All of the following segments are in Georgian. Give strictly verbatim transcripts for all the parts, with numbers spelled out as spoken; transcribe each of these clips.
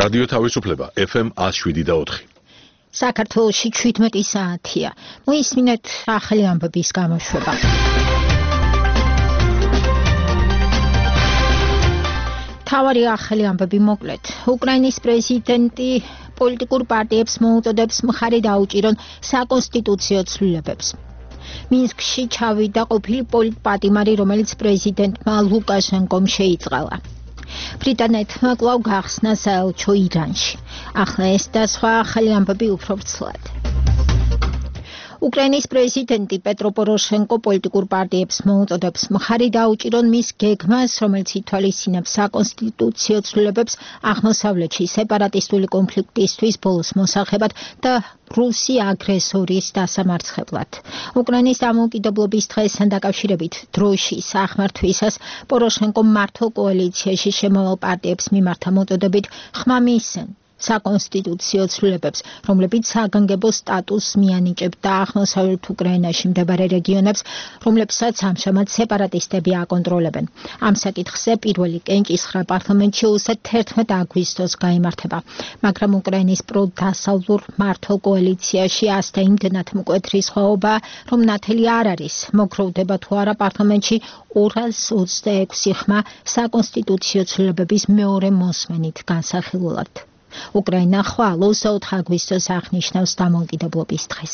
რადიო თავისუფლება ეფ ემ one oh seven და four. საქართველოში seventeen საათია. მოისმინეთ ახალი ამბების გამოშვება. თავარი ახალი ამბები მოკლედ. უკრაინის პრეზიდენტი პოლიტიკურ პარტიებს მოუწოდებს მხარი დაუჭირონ საკონსტიტუციო ცვლილებებს. მინსკში ჩავიდა ყოფილი პოლიტპატიმარი, რომელიც პრეზიდენტმა ლუკაშენკომ შეიწყალა. ბრიტანეთმა კვლავ გახსნა საელჩო ირანში. ახლა ეს და სხვა ახალი ამბები უფრო ვრცლად. უკრაინის პრეზიდენტი პეტრო პოროშენკო პოლიტიკურ პარტიებს მოუწოდებს მხარი დაუჭირონ მის გეგმას, რომელიც ითვალისწინებს საკონსტიტუციო ცვლილებებს აღმოსავლეთში სეპარატისტული კონფლიქტისთვის ბოლოს მოსახებად და რუსი აგრესორის დასამარცხებლად. უკრაინის დამოუკიდებლობის დღესთან დაკავშირებით დროშის აღმართვისას პოროშენკომ მართლ კოალიციაში შემავალ პარტიებს მიმართა მოწოდებით ხმამისცენ საკონსტიტუციო ცვლილებებს, რომლებიც საგანგებო სტატუსს მიანიჭებდა აღმოსავლეთ უკრაინაში მდებარე რეგიონებს, რომლებსაც ამჟამად სეპარატისტები აკონტროლებენ. ამ საკითხზე პირველი კენჭისხრა პარლამენტში უსად თერთმეტ აგვისტოს გაიმართება, მაგრამ უკრაინის პროდასავლურ მართლ კოალიციაში ასთა იმდენად მკვეთრი სხვაობაა, რომ ნათელი არ არის, მოგროვდება თუ არა პარლამენტში ორას ოცდაექვსი ხმა საკონსტიტუციო ცვლილებების მეორე მოსმენით განსახილულად. უკრაინა ხვალ ოცდაოთხ აგვისტოს აღნიშნავს დამოუკიდებლობის დღეს.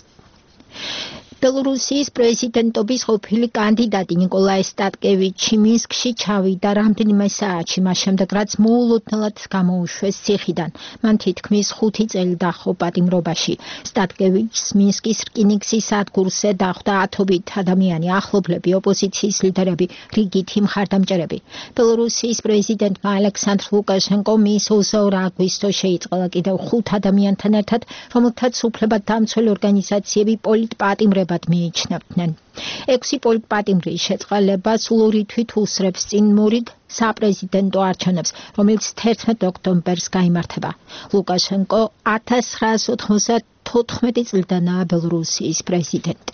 ბელორუსიის პრეზიდენტობის ყოფილი კანდიდატი ნიკოლაი სტატკევიჩი მინსკში ჩავიდა რამდენიმე საათში, მას შემდეგ რაც მოულოდნელად გამოუშვეს ციხიდან. მან თითქმის ხუთი წელი დაჰყო პატიმრობაში. სტატკევიჩს მინსკის რკინიგზის სადგურზე დახვდა ათობით ადამიანი, ახლობლები, ოპოზიციის ლიდერები, რიგითი მხარდამჭერები. ბელორუსიის პრეზიდენტმა ალექსანდრ ლუკაშენკომ მის ოცდაორ აგვისტოს შეიწყალა კიდევ ხუთ ადამიანთან ერთად, რომელთაც უფლებადდამცველი ორგანიზაციები პოლიტპატიმრებად მიიჩნევდნენ. ექვსი პოლიტპატიმრის შეწყალება სულ თვით უსრებს წინ მორიგ საპრეზიდენტო არჩევნებს, რომელიც თერთმეტ ოქტომბერს გაიმართება. ლუკაშენკო ათას ცხრაას ოთხმოცდათოთხმეტი წლიდანაა ბელორუსიის პრეზიდენტი.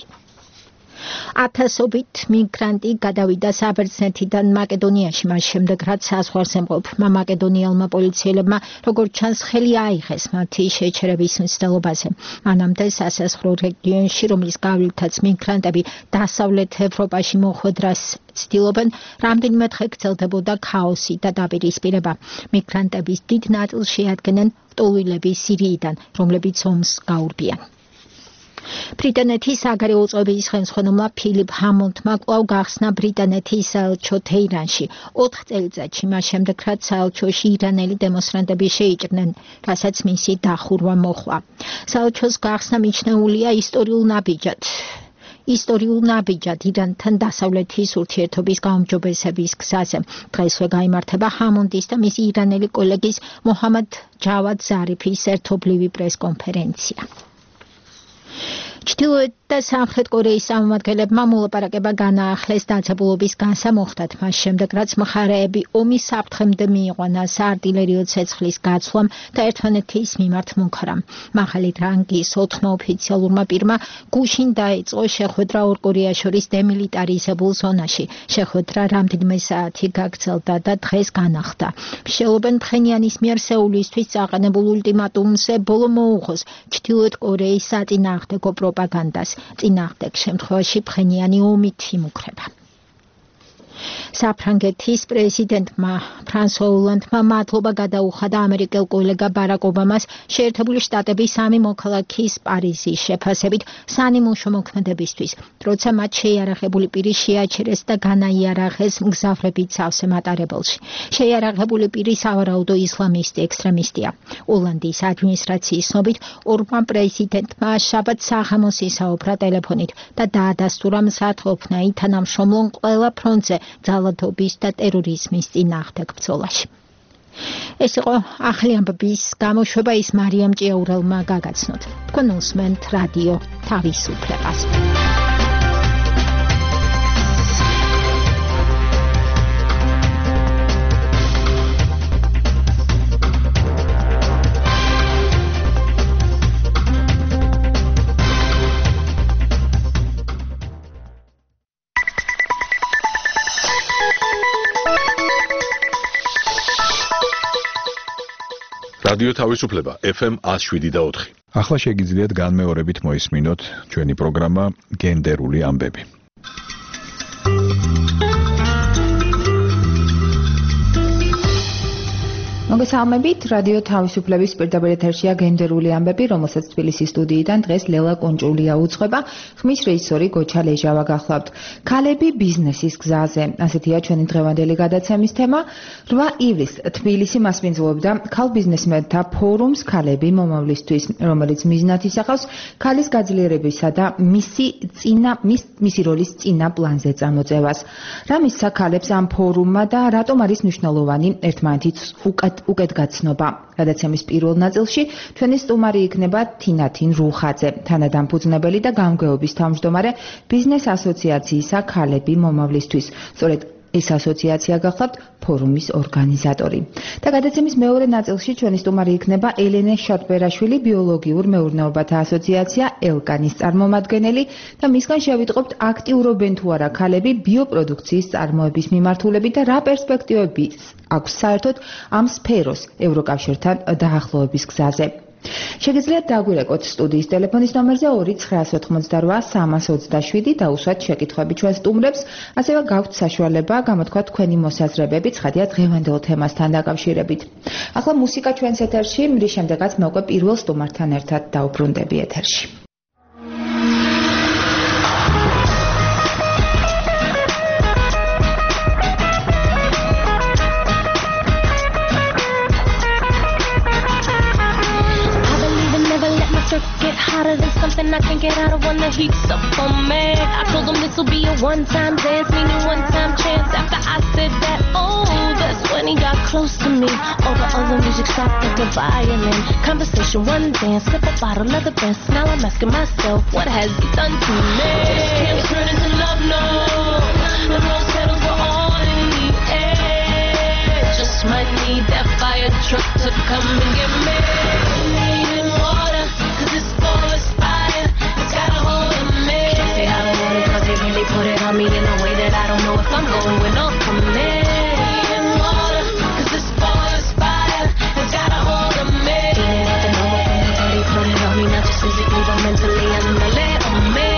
ათასობით მიგრანტი გადავიდა საბერძნეთიდან მაკედონიაში, მას შემდეგ რაც საზღვარგემყოფმა მაკედონიელმა პოლიციელებმა როგორც ჩანს ხელი აიღეს მათი შეჩერების მცდელობაზე. მანამდე სასაზღვრო რეგიონში, რომლის გავლითაც მიგრანტები დასავლეთ ევროპაში მოხვედრას ცდილობენ, რამდენიმე დღე გრძელდებოდა ქაოსი და დაპირისპირება. მიგრანტების დიდ ნაწილს შეადგენენ ლტოლვილები სირიიდან, რომლებიც ომს გაურბიან. ბრიტანეთის საგარეო უწყების ხელმძღვანელმა ფილიპ ჰამონდმა კვლავ გახსნა ბრიტანეთის საელჩო თეირანში. ოთხ წელიწადში მას შემდეგ, რაც საელჩოში ირანელი დემონსტრანტები შეიჭრნენ, რასაც მისი დახურვა მოჰყვა. საელჩოს გახსნა მიჩნეულია ისტორიულ ნაბიჯად. ისტორიულ ნაბიჯად ირანთან დასავლეთის ურთიერთობის გაუმჯობესების გზაზე. დღესვე გაიმართება ჰამონდის და მისი ირანელი კოლეგის მოჰამად ჯავად ზარიფის ერთობლივი პრესკონფერენცია. ჩრდილოეთ და სამხრეთ კორეის წარმომადგენლებმა მოლაპარაკება განაახლეს დაძაბულობის განსამოხდად, მას შემდეგ რაც მხარეები ომის საფრთხემდე მიიყვანა საარტილერიო ცეცხლის გაცვლამ და ერთმანეთის მიმართ მუქარამ. მაღალი რანგის ოთხმა ოფიციალურმა პირმა გუშინ დაიწყო შეხვედრა ორ კორეას შორის დემილიტარიზებულ ზონაში. შეხვედრა რამდენიმე საათი გაგრძელდა და დღეს განახლდა. მსჯელობენ ფხენიანის მიერ სეულისთვის წაყენებულ ულტიმატუმზე ბოლო მოუღოს ჩრდილოეთ კორეის საწინააღმდეგო პროპაგანდას. წინააღმდეგ შემთხვევაში ფხენიანი ომით იმუქრება. საფრანგეთის პრეზიდენტმა ფრანსუა ოლანდმა მადლობა გადაუხადა ამერიკელ კოლეგა ბარაკ ობამას შეერთებული შტატების სამი მოქალაქის პარიზის შეფასებით სანიმუშო მოქმედებისთვის, როცა მათ შეიარაღებული პირი შეაჩერეს და განაიარაღეს მგზავრებით სავსე მატარებელში. შეიარაღებული პირი სავარაუდო ისლამისტი ექსტრემისტია. ოლანდის ადმინისტრაციის ცნობით, ორმა პრეზიდენტმა შაბათ საღამოს ისაუბრა ტელეფონით და დაადასტურა მზადყოფნა ითანამშრომლონ ყველა ფრონტზე ძალადობის და ტერორიზმის წინააღმდეგ ბრძოლაში. ეს იყო ახალი ამბების გამოშვება, ის მარიამ ჭიაურელმა გაგაცნოთ. თქვენ უსმენთ რადიო თავისუფლებას. რადიო თავისუფლება F M one oh seven point four. ახლა შეგიძლიათ განმეორებით მოისმინოთ ჩვენი პროგრამა გენდერული ამბები. მოგესალმებით, რადიო თავისუფლების პირდაპირ ეთერშია გენდერული ამბები, რომელსაც თბილისის სტუდიიდან დღეს ლელა კონჭულია უძღვება, ხმის რეჟისორი გოჩა ლეჟავა გახლავთ. ქალები ბიზნესის გზაზე. ასეთია ჩვენი დღევანდელი გადაცემის თემა. რვა ივლისს თბილისი მასპინძლობდა ქალ ბიზნესმენთა ფორუმს ქალები მომავლისთვის, რომელიც მიზნად ისახავს ქალის გაძლიერებისა და მისი წინა მის მისი როლის წინა პლანზე წამოწევას. რა მისცა ქალებს ამ ფორუმმა და რატომ არის მნიშვნელოვანი ერთმანეთით უკეთ უკეთგაცნობა. გადაცემის პირველ ნაწილში ჩვენი სტუმარი იქნება თინათინ რუხაძე, თანადამფუძნებელი და გამგეობის თავმჯდომარე ბიზნეს ასოციაციისა ქალები მომავლისთვის. სწორედ ეს ასოციაცია გახლავთ ფორუმის ორგანიზატორი. და გადაცემის მეორე ნაწილში ჩვენი სტუმარი იქნება ელენე შატბერაშვილი, ბიოლოგიურ მეურნეობათა ასოციაცია ელკანის წარმომადგენელი და მისგან შევიტყობთ აქტიურობენ თუ არა ქალები ბიოპროდუქციის წარმოების მიმართულებით და რა პერსპექტივები აქვს საერთოდ ამ სფეროს ევროკავშირთან დაახლოების გზაზე. შეგიძლიათ დაგვირეკოთ სტუდიის ტელეფონის ნომერზე ორი ცხრა ოთხმოცდარვა სამას ოცდაშვიდი და უსვათ შეკითხვები ჩვენ სტუმრებს, ასევე გაქვთ საშუალება გამოთქვათ თქვენი მოსაზრებები ცხადია დღევანდელ თემასთან დაკავშირებით. ახლა მუსიკა ჩვენს ეთერში, რის შემდეგაც მე უკვე პირველ სტუმართან ერთად დავბრუნდები ეთერში. Get hotter than something I can get out of when the heat's up on me. I told them this will be a one-time dance, meaning one-time chance. After I said that, oh, that's when he got close to me. All the other music stopped at the violin. Conversation, one dance, sip a bottle of the best. Now I'm asking myself, what has he done to me? Can't turn into love, no. The rose petals were all in the air. Just might need that fire truck to come and get me. Needing water. This forest fire, it's got a hold of me. Can't say I don't want it cause they really put it on me in a way that I don't know if I'm going when I'll come in. Needing water, cause this forest fire, it's got a hold of me. Feeling like the normal from the body, put it on me, not just physically but mentally, and the lid on me.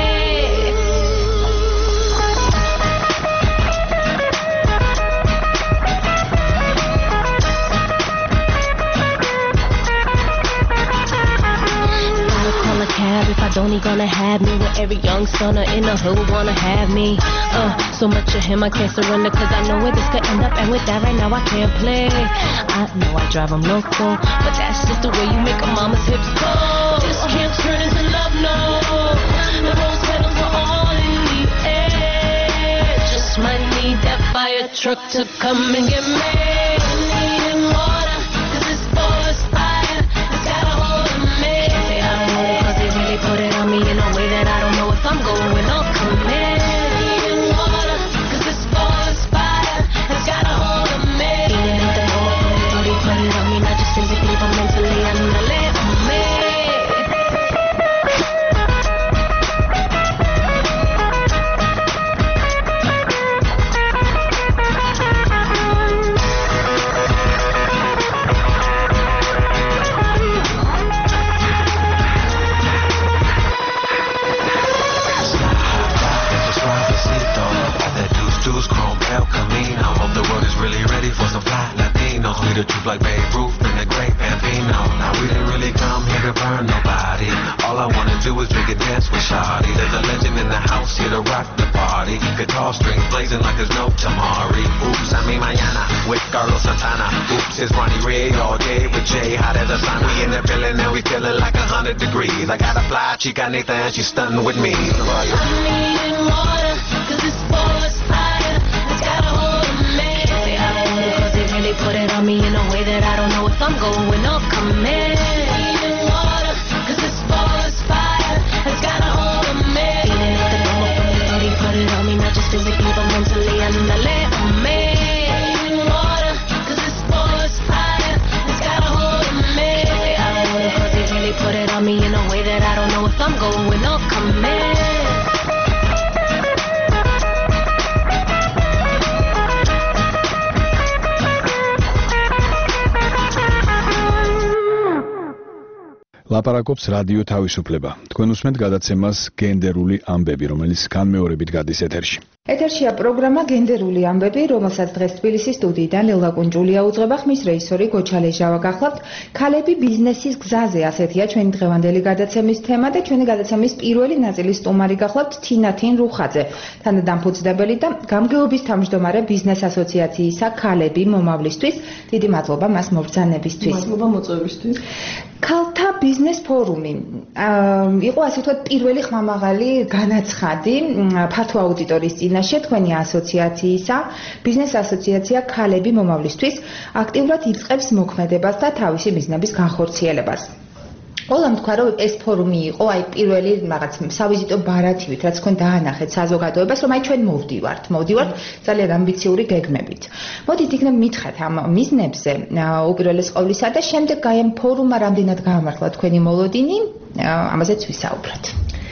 If I don't, he gonna have me with every young stunner in the hood wanna have me. Uh, so much of him I can't surrender cause I know where this could end up, and with that right now I can't play. I know I drive him loco, but that's just the way you make a mama's hips go. This can't turn into love, no. The rose petals are all in the air. Just might need that fire truck to come and get me. Needing water, cause this forest fire, it's got a hold of me. Can't say I don't want it cause they really put it on me in a way that I don't know if I'm going when I'll come in. Needing water, cause this forest fire, it's got a hold of me. Feeling like the normal from the body, put it on me, not just physically but mentally, and the lid on me. The truth like Babe Ruth and the great Bambino. Now we didn't really come here to burn nobody. All I wanna do is drink and dance with Shawty. There's a legend in the house here to rock the party. Guitar strings blazing like there's no tomorrow. Oops, I mean mañana with Carlos Santana. Oops, it's Ronnie Ray all day with Jay hot as a sun. We in the building and we feeling like a hundred degrees. I got a fly chica Nathan and she's stunning with me. I'm needing water cause this forest fire, it's got a hold of me. Can't say I don't want it cause they really put it on me in a way that I don't know if I'm going when I'll come in. Needing water cause this forest fire, it's got a hold of me. Feeling like the normal from the body, put it on me, not just physically but mentally, and the lid on me. Needing water cause this forest fire, it's got a hold of me. Can't say I don't want it cause they really put it on me in a way that I don't know if I'm going when I'll come in. ლაპარაკობს რადიო თავისუფლება. თქვენ უსმენთ გადაცემას გენდერული ამბები, რომელიც განმეორებით გადის ეთერში. ეთერშია პროგრამა გენდერული ამბები, რომელსაც დღეს თბილისის სტუდიიდან ლელა კუნჭულია უძღვება, ხმის რეჟისორი გოჩა ლეჟავა გახლავთ. ქალები ბიზნესის გზაზე, ასეთია ჩვენი დღევანდელი გადაცემის თემა და ჩვენი გადაცემის პირველი ნაწილის სტუმარი გახლავთ თინათინ რუხაძე, თანადამფუძნებელი და გამგეობის თავმჯდომარე ბიზნეს ასოციაციისა ქალები მომავლისთვის. დიდი მადლობა მას მობრძანებისთვის. მადლობა მოწვევისთვის. ქალთა ბიზნეს ფორუმი იყო ასე ვთქვათ პირველი ხმამაღალი განაცხადი ფართო აუდიტორიის წინაშე თქვენი ასოციაციისა. ბიზნეს ასოციაცია ქალები მომავლისთვის აქტიურად იწყებს მოქმედებას და თავისი ბიზნესის განხორციელებას. ყველამ თქვა რომ ეს ფორუმი იყო აი პირველი რაღაც სავიზიტო ბარათივით, რაც თქვენ დაანახეთ საზოგადოებას, რომ აი ჩვენ მოვდივართ, მოვდივართ ძალიან ამბიციური გეგმებით. მოდით იქნებ მითხრათ ამ მიზნებზე უპირველეს ყოვლისა და შემდეგ აი ამ ფორუმმა რამდენად გაამართლა თქვენი მოლოდინი, ამაზეც ვისაუბროთ.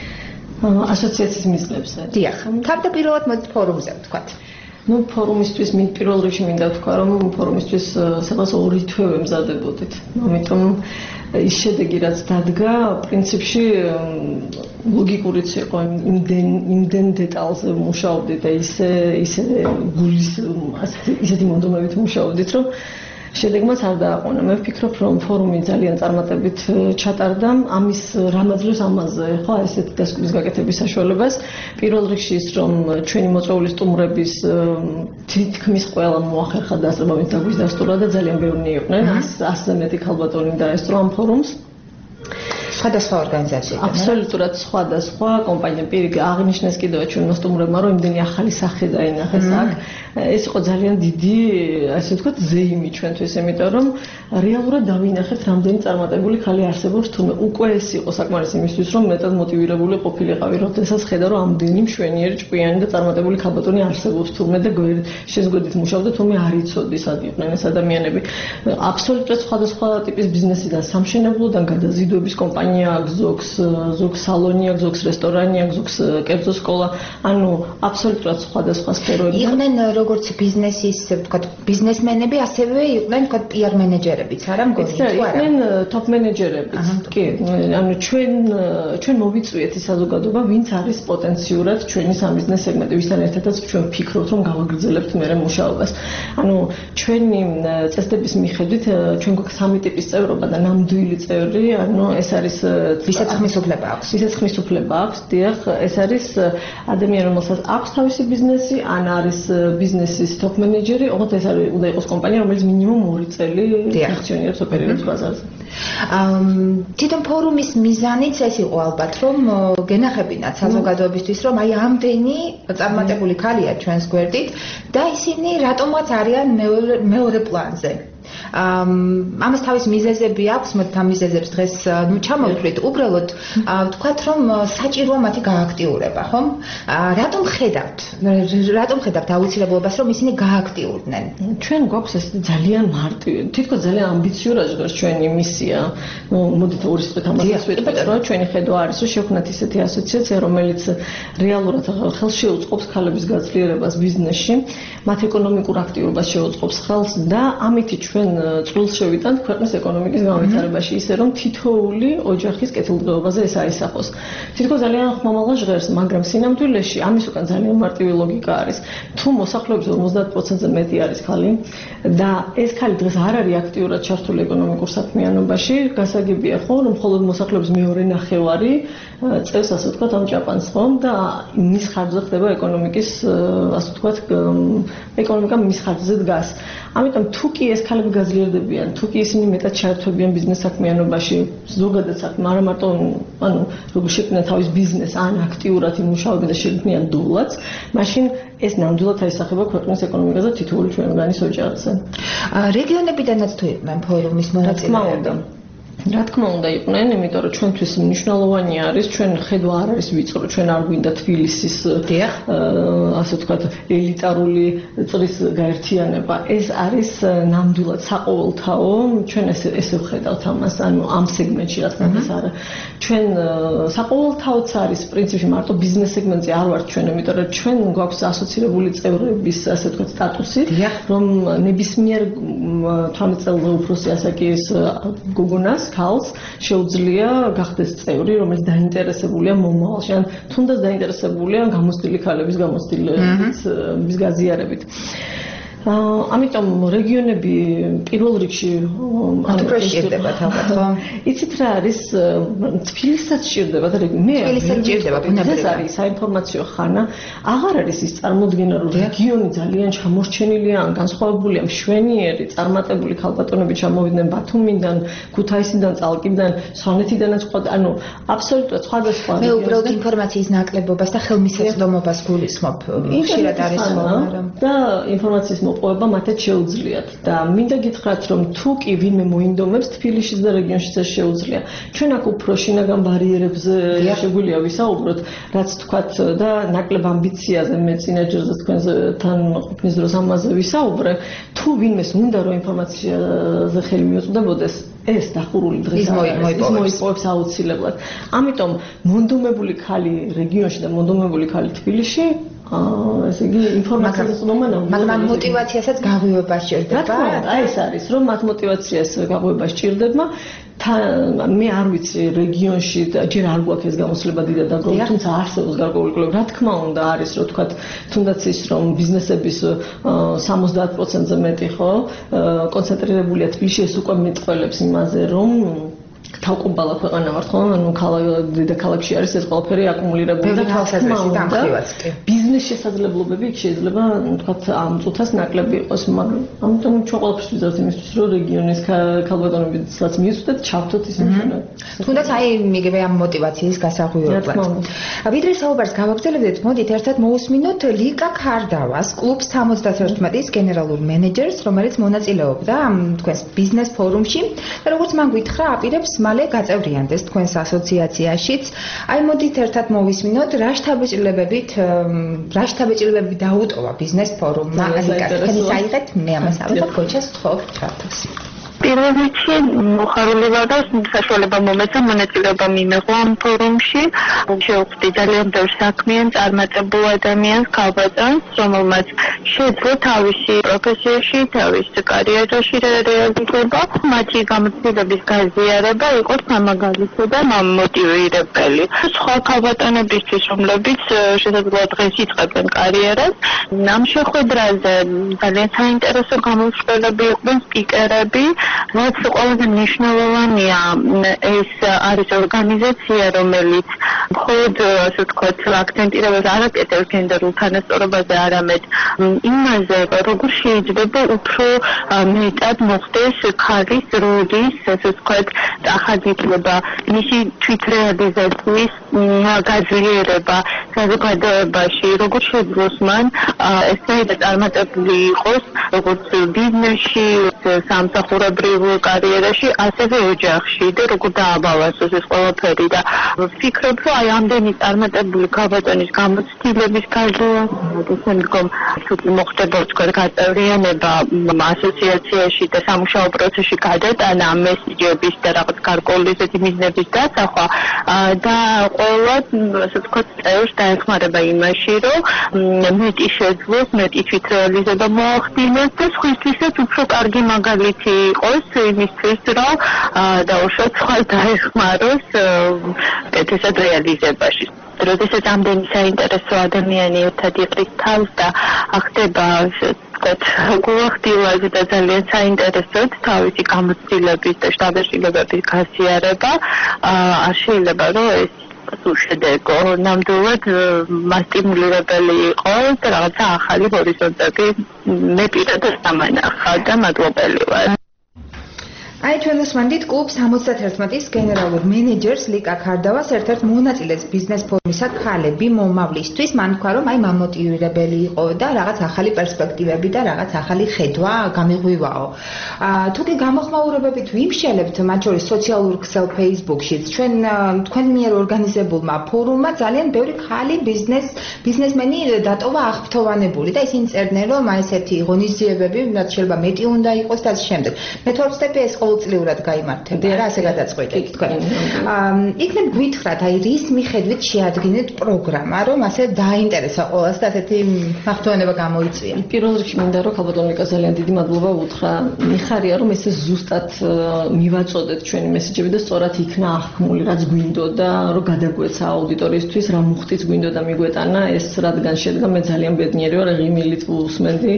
ასოციაციის მიზნებზე. დიახ, თავდაპირველად მოდით ფორუმზე ვთქვათ. ну ფორუმისთვის მით პირველ რიგში მინდა ვთქვა რომ ფორუმისთვის სადღაც ორი თვე ვემზადებოდით. ამიტომ ის შედეგი რაც დადგა, პრინციპში ლოგიკურიც იყო, იმდენ იმდენ დეტალზე მუშაობდით და ისე ისე გულის ისეთი მონდომებით მუშაობდით, რომ შედეგმაც არ დააყონა. მე ვფიქრობ, რომ ფორუმი ძალიან წარმატებით ჩატარდა. ამის რამაძლევს ამაზე, ხო, ესეთი დასკვნის გაკეთების საშუალებას. პირველ რიგში ის, რომ ჩვენი მოწვეული სტუმრების თითქმის ყველა მოახერხა დასწრება, ვინც დაგვისდასტურა და ძალიან ბევრნი იყვნენ. ასზე მეტი ქალბატონი დაესწრო ამ ფორუმს. სხვადასხვა ორგანიზაციები. აბსოლუტურად სხვადასხვა კომპანიები. პირიქით აღნიშნეს კიდევ ჩვენმა სტუმრებმა, რომ იმდენი ახალი სახე დაინახეს აქ. ეს იყო ძალიან დიდი, ასე ვთქვათ, ზეიმი ჩვენთვის, იმიტომ რომ რეალურად დავინახეთ, რამდენი წარმატებული ქალი არსებობს, თუმცა უკვე ეს იყო საკმარისი იმისთვის, რომ მეტად მოტივირებული ყოფილიყავი, როდესაც ხედავ, რომ ამდენი მშვენიერი, ჭკვიანი და წარმატებული ქალბატონი არსებობს თურმე და შეზღუდით მუშაობდა, თუმცა არ იცოდი სად იყვნენ ეს ადამიანები. აბსოლუტურად სხვადასხვა ტიპის ბიზნესიდან, სამშენებლოდან გადაზიდვების კომპანია აქვს, ზოგს ზოგს სალონი აქვს, ზოგს რესტორანი აქვს, ზოგს კერძო სკოლა, ანუ აბსოლუტურად სხვადასხვა სფეროებიდან. იყვნენ როგორც ბიზნესის, ვთქვათ, ბიზნესმენები, ასევე იყვნენ, ვთქვათ, პიარ მენეჯერებიც, არა მგონი თუ არა? იყვნენ ტოპ მენეჯერებიც. კი, ანუ ჩვენ ჩვენ მოვიწვიეთ ის საზოგადოება, ვინც არის პოტენციურად ჩვენი სამიზნეს სეგმენტი, ვისთან ერთადაც ჩვენ ვფიქრობთ, რომ გავაგრძელებთ მერე მუშაობას. ანუ ჩვენი წესდების მიხედვით ჩვენ გვაქვს სამი ტიპის წევრობა და ნამდვილი წევრი, ანუ ეს არის ვისაც ხმის უფლება აქვს. ვისაც ხმის უფლება აქვს, დიახ, ეს არის ადამიანი, რომელსაც აქვს თავისი ბიზნესი, ან არის ბიზნესის ტოპ მენეჯერი, ოღონდ ეს არის უნდა იყოს კომპანია, რომელიც მინიმუმ ორი წელი ფუნქციონირებს, ოპერირებს ბაზარზე. თვითონ ფორუმის მიზანიც ეს იყო ალბათ, რომ გენახებინათ საზოგადოებისთვის, რომ აი ამდენი წარმატებული ქალია ჩვენს გვერდით და ისინი რატომაც არიან მეორე პლანზე. ამას თავის მიზეზები აქვს, მოდი ამ მიზეზებს დღეს ნუ ჩამოვთვლით. უბრალოდ ვთქვათ, რომ საჭიროა მათი გააქტიურება, ხომ? რატომ ხედავთ? რატომ ხედავთ აუცილებლობას, რომ ისინი გააქტიურდნენ? ჩვენ გვაქვს ეს ძალიან მარტივი, თითქოს ძალიან ამბიციურად ჟღერს ჩვენი მისია. ნუ მოდით ორი სიტყვით ამას ვიტყვით, რომ ჩვენი ხედვა არის, რომ შევქმნათ ისეთი ასოციაცია, რომელიც რეალურად ხელს შეუწყობს ქალების გაძლიერებას ბიზნესში, მათ ეკონომიკურ აქტიურობას შეუწყობს ხელს და ამით ჩვენ წულს შევიტანთ ქვეყნის ეკონომიკის განვითარებაში, ისე რომ თითოეული ოჯახის კეთილდღეობაზე ეს აისახოს. თითქოს ძალიან ხმამაღლა ჟღერს, მაგრამ სინამდვილეში ამის უკან ძალიან მარტივი ლოგიკა არის. თუ მოსახლეობის ორმოცდაათ პროცენტზე მეტი არის ხალი და ეს ხალი დღეს არ არის აქტიურად ჩართული ეკონომიკურ საქმიანობაში, გასაგებია ხო, რომ მხოლოდ მოსახლეობის მეორე ნახევარი წევს, ასე ვთქვათ, ამ ჭაპანს ხომ და მის ხარჯზე ხდება ეკონომიკის, ასე ვთქვათ, ეკონომიკა მის ხარჯზე დგას. ამიტომ თუ კი ეს ქალები გაძლიერდებიან, თუ კი ისინი მეტად ჩართვებიან ბიზნეს საქმიანობაში, ზოგადად საქმე, არა მარტო, ანუ როგორ შექმნიან თავის ბიზნესს, ან აქტიურად იმუშავებენ და შექმნიან დოლარს, მაშინ ეს ნამდვილად აისახება ქვეყნის ეკონომიკაზე თითოეული ჩვენგანის ოჯახზე. რეგიონებიდანაც თუ იყვნენ ფორუმის მონაწილეები? რა თქმა უნდა იყვნენ, იმიტომ რომ ჩვენთვის მნიშვნელოვანი არის, ჩვენ ხედვა არ არის ვიწრო, ჩვენ არ გვინდა თბილისის, ასე ვთქვათ, ელიტარული წრის გაერთიანება. ეს არის ნამდვილად საყოველთაო, ჩვენ ესე ესე ვხედავთ ამას, ანუ ამ სეგმენტში რა თქმა უნდა ეს არა. ჩვენ საყოველთაოც არის პრინციპში მარტო ბიზნეს სეგმენტზე არ ვართ ჩვენ, იმიტომ რომ ჩვენ გვაქვს ასოცირებული წევრების, ასე ვთქვათ, სტატუსი, რომ ნებისმიერ თვრამეტ წელზე უფროსი ასაკის გოგონას ქალს შეუძლია გახდეს წევრი, რომელიც დაინტერესებულია მომავალში, ან თუნდაც დაინტერესებულია გამოცდილი ქალების გამოცდილების გაზიარებით. ამიტომ რეგიონები პირველ რიგში უფრო სჭირდებათ ალბათ ხო? იცით რა არის თბილისსაც სჭირდებათ რეგიონი. მე თბილისსაც სჭირდებათ ეს არის საინფორმაციო ხანა, აღარ არის ის წარმოდგენა რომ რეგიონი ძალიან ჩამორჩენილია, ან განსხვავებულია, მშვენიერი, წარმატებული ქალბატონები ჩამოვიდნენ ბათუმიდან, ქუთაისიდან, წალკიდან, სვანეთიდანაც სხვა, ანუ აბსოლუტურად სხვადასხვა. მე უბრალოდ ინფორმაციის ნაკლებობას და ხელმისაწვდომობას გულისხმობ. ხშირად არის მაგრამ და ინფორმაციის მოპოვება მათაც შეუძლიათ და მინდა გითხრათ რომ თუ კი ვინმე მოინდომებს თბილისის და რეგიონშიც ეს შეუძლია. ჩვენ აქ უფრო შინაგან ბარიერებზე შეგვიძლია ვისაუბროთ, რაც თქვათ და ნაკლებ ამბიციაზე მე წინა ჯერზე თქვენთან ყოფნის დროს ამაზე ვისაუბრე. თუ ვინმეს უნდა რომ ინფორმაციაზე ხელი მიუწვდებოდეს, ეს დახურული დღეს ის მოიპოვებს აუცილებლად. ამიტომ მონდომებული ქალი რეგიონში და მონდომებული ქალი თბილისში აა ესე იგი ინფორმაციას მომანავ მაგრამ мотиваციასაც გაღვივება სჭირდება. აი ეს არის რომ მათ мотиваციას გაღვივება სჭირდება. მე არ ვიცი რეგიონში ჯერ არ გვაქვს ეს გამოსლება დიდად დაგროვებული, თუმცა არსებობს გარკვეული კვლევა. რა თქმა უნდა არის რომ თქვათ თუნდაც ის რომ ბიზნესების სამოცდაათ პროცენტზე მეტი ხო კონცენტრირებულია თბილისში, ეს უკვე მეტყველებს იმაზე რომ თავკომბალა ქვეყანა ვართ ხო? ანუ დედაქალაქში არის ეს ყველაფერი აკუმულირებული და თვალსაზრისით ამხრივაც კი. ბიზნეს შესაძლებლობები იქ შეიძლება თქვათ ამ წუთას ნაკლები იყოს, მაგრამ ამიტომ ჩვენ ყველაფერს ვიზავთ იმისთვის, რომ რეგიონის ქალბატონებსაც მიუწვდეთ, ჩავთოთ ის მშვენივრად. თუნდაც აი მიგები ამ мотиваციის გასაღვივებლად. ვიდრე საუბარს გავაგრძელებდეთ, მოდით ერთად მოусმინოთ ლიკა ქარდავას, კლუბ სამოცდათერთმეტის გენერალურ მენეჯერს, რომელიც მონაწილეობდა თქვენს ბიზნეს ფორუმში და როგორც მან გითხრა, აპირებს მალე გაწევრიანდეს თქვენს ასოციაციაშიც. აი მოდით ერთად მოვისმინოთ, რა შთაბეჭდილებებით, რა შთაბეჭდილებები დაუტოვა ბიზნეს ფორუმმა ლიკას. თქვენი საიღეთ, მე ამას ავიღებ, გოჩას ვთხოვ ჩართოს. პირველ რიგში მოხარული ვარ და საშუალება მომეცა მონაწილეობა მიმეღო ამ ფორუმში. შევხვდი ძალიან ბევრ საქმიან, წარმატებულ ადამიანს, ქალბატონს, რომელმაც შეძლო თავისი პროფესიაში, თავის კარიერაში რეალიზება. მათი გამოცდილების გაზიარება იყო სამაგალითო და მომოტივირებელი. სხვა ქალბატონებისთვის, რომლებიც შესაძლოა დღეს იწყებენ კარიერას, ამ შეხვედრაზე ძალიან საინტერესო გამოსვლები იყვნენ სპიკერები. რაც ყველაზე მნიშვნელოვანია, ეს არის ორგანიზაცია, რომელიც მხოლოდ ასე ვთქვათ, აქცენტირებას არ აკეთებს გენდერულ თანასწორობაზე, არამედ იმაზე, როგორ შეიძლება უფრო მეტად მოხდეს ქალის როლის, ასე ვთქვათ, ახალგაზრდა, მისი თვითრეალიზაციის გაძლიერება საზოგადოებაში, როგორ შეძლოს მან ესეთი წარმატებული იყოს, როგორც ბიზნესში, სამსახურებრივ კარიერაში, ასევე ოჯახში და როგორ დააბალანსოს ეს ყველაფერი და ვფიქრობ, რომ აი ამდენი წარმატებული ქალბატონის გამოცდილების გაზიარება და შემდგომ თუ მოხდება თქვენ გაწევრიანება ასოციაციაში და სამუშაო პროცესში გადატანა ამ მესიჯების და რაღაც გარკვეული ესეთი მიზნების დასახვა და ყველა ასე ვთქვათ წევრს დაეხმარება იმაში, რომ მეტი შეძლოს, მეტი თვითრეალიზება მოახდინოს და სხვისთვისაც უფრო კარგი მაგალითი იყოს იმისთვის, რომ დაუშვათ სხვა დაეხმაროს კეთილად რეალიზებაში. როდესაც ამდენი საინტერესო ადამიანი ერთად იყრის თავს და ახდება გულახდილად და ძალიან საინტერესოდ თავისი გამოცდილების და შთაბეჭდილებების გაზიარება, არ შეიძლება რომ ეს უშედეგო, ნამდვილად მასტიმულირებელი იყო და რაღაცა ახალი ჰორიზონტები მე პირადად სამანახა და მადლობელი ვარ. აი ჩვენ უსმენთ კლუბ სამოცდათერთმეტის გენერალურ მენეჯერს ლიკა ქარდავას, ერთ-ერთ მონაწილეს ბიზნეს ფორუმისა ქალები მომავლისთვის. მან თქვა, რომ აი მამოტივირებელი იყო და რაღაც ახალი პერსპექტივები და რაღაც ახალი ხედვა გამიღვივაო. თუ კი გამოხმაურებებით ვიმშელებთ, მათ შორის სოციალურ ქსელ Facebook-შიც, ჩვენ თქვენ მიერ ორგანიზებულმა ფორუმმა ძალიან ბევრი ხალი ბიზნეს ბიზნესმენი დატოვა აღფრთოვანებული და ისინი წერდნენ, რომ აი ესეთი ღონისძიებები, რაც შეიძლება მეტი უნდა იყოს და ამ შემდეგ. მე თვითონ ვწდები ეს ყოველწლიურად გაიმართება რა ასე გადაწყვეტეთ თქვენ. იქნებ გვითხრათ აი რის მიხედვით შეადგენთ პროგრამა რომ ასე დაინტერესა ყველას და ასეთი მახტოვანება გამოიწვია. პირველ რიგში მინდა რომ ქალბატონიკა ძალიან დიდი მადლობა უთხრა. მიხარია რომ ესე ზუსტად მივაწოდეთ ჩვენი მესეჯები და სწორად იქნა აღქმული რაც გვინდოდა რომ გადაგვეცა აუდიტორიისთვის რა მუხტიც გვინდოდა მიგვეტანა ეს რადგან შედგა მე ძალიან ბედნიერი ვარ ღიმილით ვუსმენდი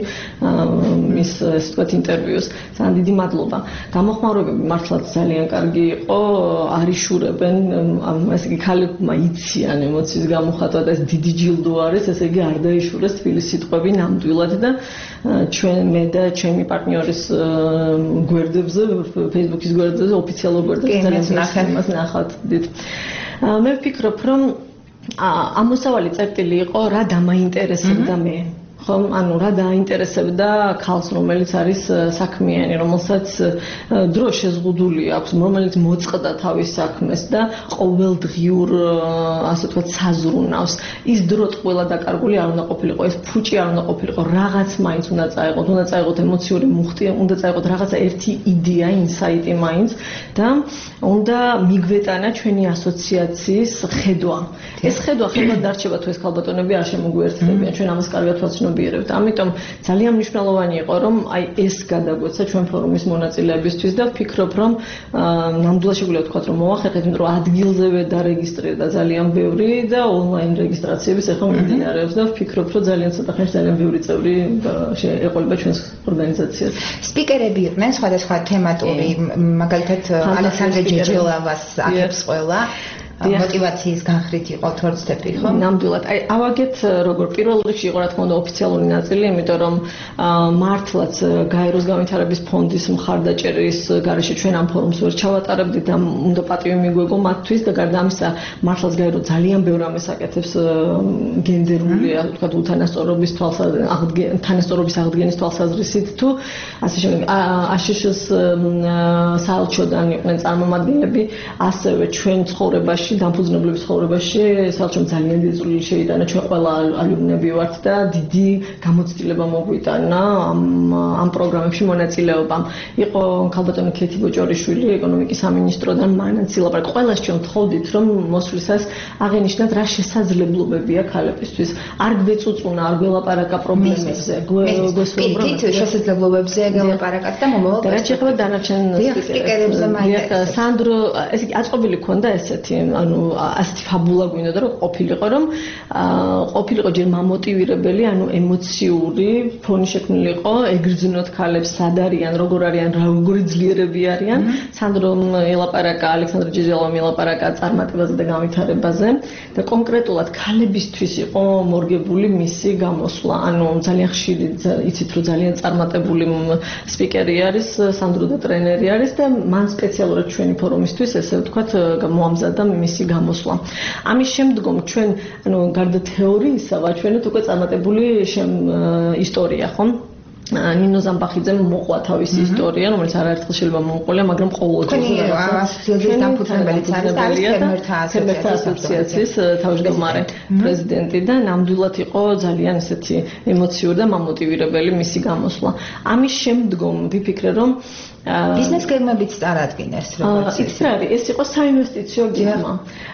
მის ესე ვთქვათ ინტერვიუს. ძალიან დიდი მადლობა. გამოხმაურებები მართლაც ძალიან კარგი იყო, არიშურებენ, ესე იგი ქალებმა იციან ემოციის გამოხატვა და ეს დიდი ჯილდო არის, ესე იგი არ დაიშურეს თბილის სიტყვები ნამდვილად და ჩვენ მე და ჩემი პარტნიორის გვერდებზე, Facebook-ის გვერდებზე, ოფიციალურ გვერდებზე ძალიან მას ნახავთ დიდ. მე ვფიქრობ, რომ ამოსავალი წერტილი იყო რა დამაინტერესებდა მე. ხომ ანუ რა დაინტერესებდა ქალს რომელიც არის საქმიანი რომელსაც დრო შეზღუდული აქვს რომელიც მოწყდა თავის საქმეს და ყოველდღიურ ასე ვთქვათ საზრუნავს ის დროც ყველა დაკარგული არ უნდა ყოფილიყო ეს ფუჭი არ უნდა ყოფილიყო რაღაც მაინც უნდა წაიღოთ უნდა წაიღოთ ემოციური მუხტი უნდა წაიღოთ რაღაცა ერთი იდეა ინსაიტი მაინც და უნდა მიგვეტანა ჩვენი ასოციაციის ხედვა ეს ხედვა ხელად დარჩება თუ ეს ქალბატონები არ შემოგვიერთდებიან ჩვენ ამას კარგად ვაცნობიერებთ ამიტომ ძალიან მნიშვნელოვანი იყო რომ აი ეს გადაგვეცა ჩვენ ფორუმის მონაწილეებისთვის და ვფიქრობ რომ ნამდვილად შეგვიძლია ვთქვათ რომ მოახერხეთ იმიტომ რომ ადგილზევე დარეგისტრირდა ძალიან ბევრი და ონლაინ რეგისტრაციების ახლა მიმდინარეობს და ვფიქრობ რომ ძალიან ცოტა ხანში ძალიან ბევრი წევრი ეყოლება ჩვენს ორგანიზაციას სპიკერები იყვნენ სხვადასხვა თემატური მაგალითად ალექსანდრე ჯეჯელავას აქებს ყველა мотиваციის განხრით იყო თორცდები ხო? ნამდვილად. აი ავაგეთ როგორ პირველ რიგში იყო რა თქმა უნდა ოფიციალური ნაწილი, იმიტომ რომ მართლაც გაეროს განვითარების ფონდის მხარდაჭერის გარეშე ჩვენ ამ ფორუმს ვერ ჩავატარებდით და უნდა პატივი მიგვეგო მათთვის და გარდა ამისა მართლაც გაერო ძალიან ბევრ ამას აკეთებს გენდერული, ასე ვთქვათ, უთანასწორობის თვალსაზრისით, თანასწორობის აღდგენის თვალსაზრისით თუ ასე შემდეგ აშშ-ის საელჩოდან იყვნენ წარმომადგენლები, ასევე ჩვენ ცხოვრებაში დამფუძნებლების ცხოვრებაში საერთოდ ძალიან დიდი წვლილი შეიტანა ჩვენ ყველა ალუმნები ვართ და დიდი გამოცდილება მოგვიტანა ამ ამ პროგრამებში მონაწილეობამ. იყო ქალბატონი ქეთი ბოჭორიშვილი ეკონომიკის სამინისტროდან მანაც ლაპარაკი. ყველას ჩვენ ვთხოვდით რომ მოსვლისას აღენიშნათ რა შესაძლებლობებია ქალებისთვის. არ გვეწუწუნა, არ გველაპარაკა პრობლემებზე. გვესწორებთ შესაძლებლობებზე გველაპარაკათ და მომავალ და რაც შეეხება დანარჩენ სპიკერებზე მაინტერესებს. სანდრო ესე იგი აწყობილი ქონდა ესეთი ანუ ასეთი ფაბულა გვინდოდა რომ ყოფილიყო რომ ყოფილიყო ჯერ მამოტივირებელი ანუ ემოციური ფონი შექმნილიყო ეგრძნოთ ქალებს სად არიან როგორ არიან როგორი ძლიერები არიან სანდრო ელაპარაკა ალექსანდრე ჯეჯელავამ ელაპარაკა წარმატებაზე და განვითარებაზე და კონკრეტულად ქალებისთვის იყო მორგებული მისი გამოსვლა ანუ ძალიან ხშირი იცით რომ ძალიან წარმატებული სპიკერი არის სანდრო და ტრენერი არის და მან სპეციალურად ჩვენი ფორუმისთვის ესე ვთქვათ მოამზადა მისი გამოსვლა. ამის შემდგომ ჩვენ ანუ გარდა თეორიისა ვაჩვენეთ უკვე წარმატებული ისტორია, ხო? ნინო ზამბახიძემ მოყვა თავისი ისტორია, რომელიც არაერთხელ შეიძლება მოუყოლია, მაგრამ ყოველდღიურად ასოციაციის დამფუძნებელიც არის და არის ფერმერთა ასოციაციის თავმჯდომარე პრეზიდენტი და ნამდვილად იყო ძალიან ესეთი ემოციური და მამოტივირებელი მისი გამოსვლა. ამის შემდგომ ვიფიქრე რომ ბიზნეს გეგმებიც წარადგინეს როგორც ის არის ეს იყო საინვესტიციო გეგმა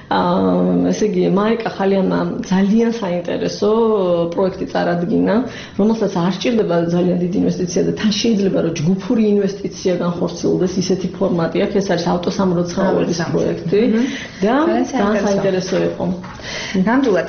ესე იგი მაიკა ხალიანმა ძალიან საინტერესო პროექტი წარადგინა რომელსაც არ სჭირდება ძალიან დიდი ინვესტიცია და თან შეიძლება რომ ჯგუფური ინვესტიცია განხორციელდეს ისეთი ფორმატი აქვს ეს არის ავტოსამროცხაუების პროექტი და ძალიან საინტერესო იყო ნამდვილად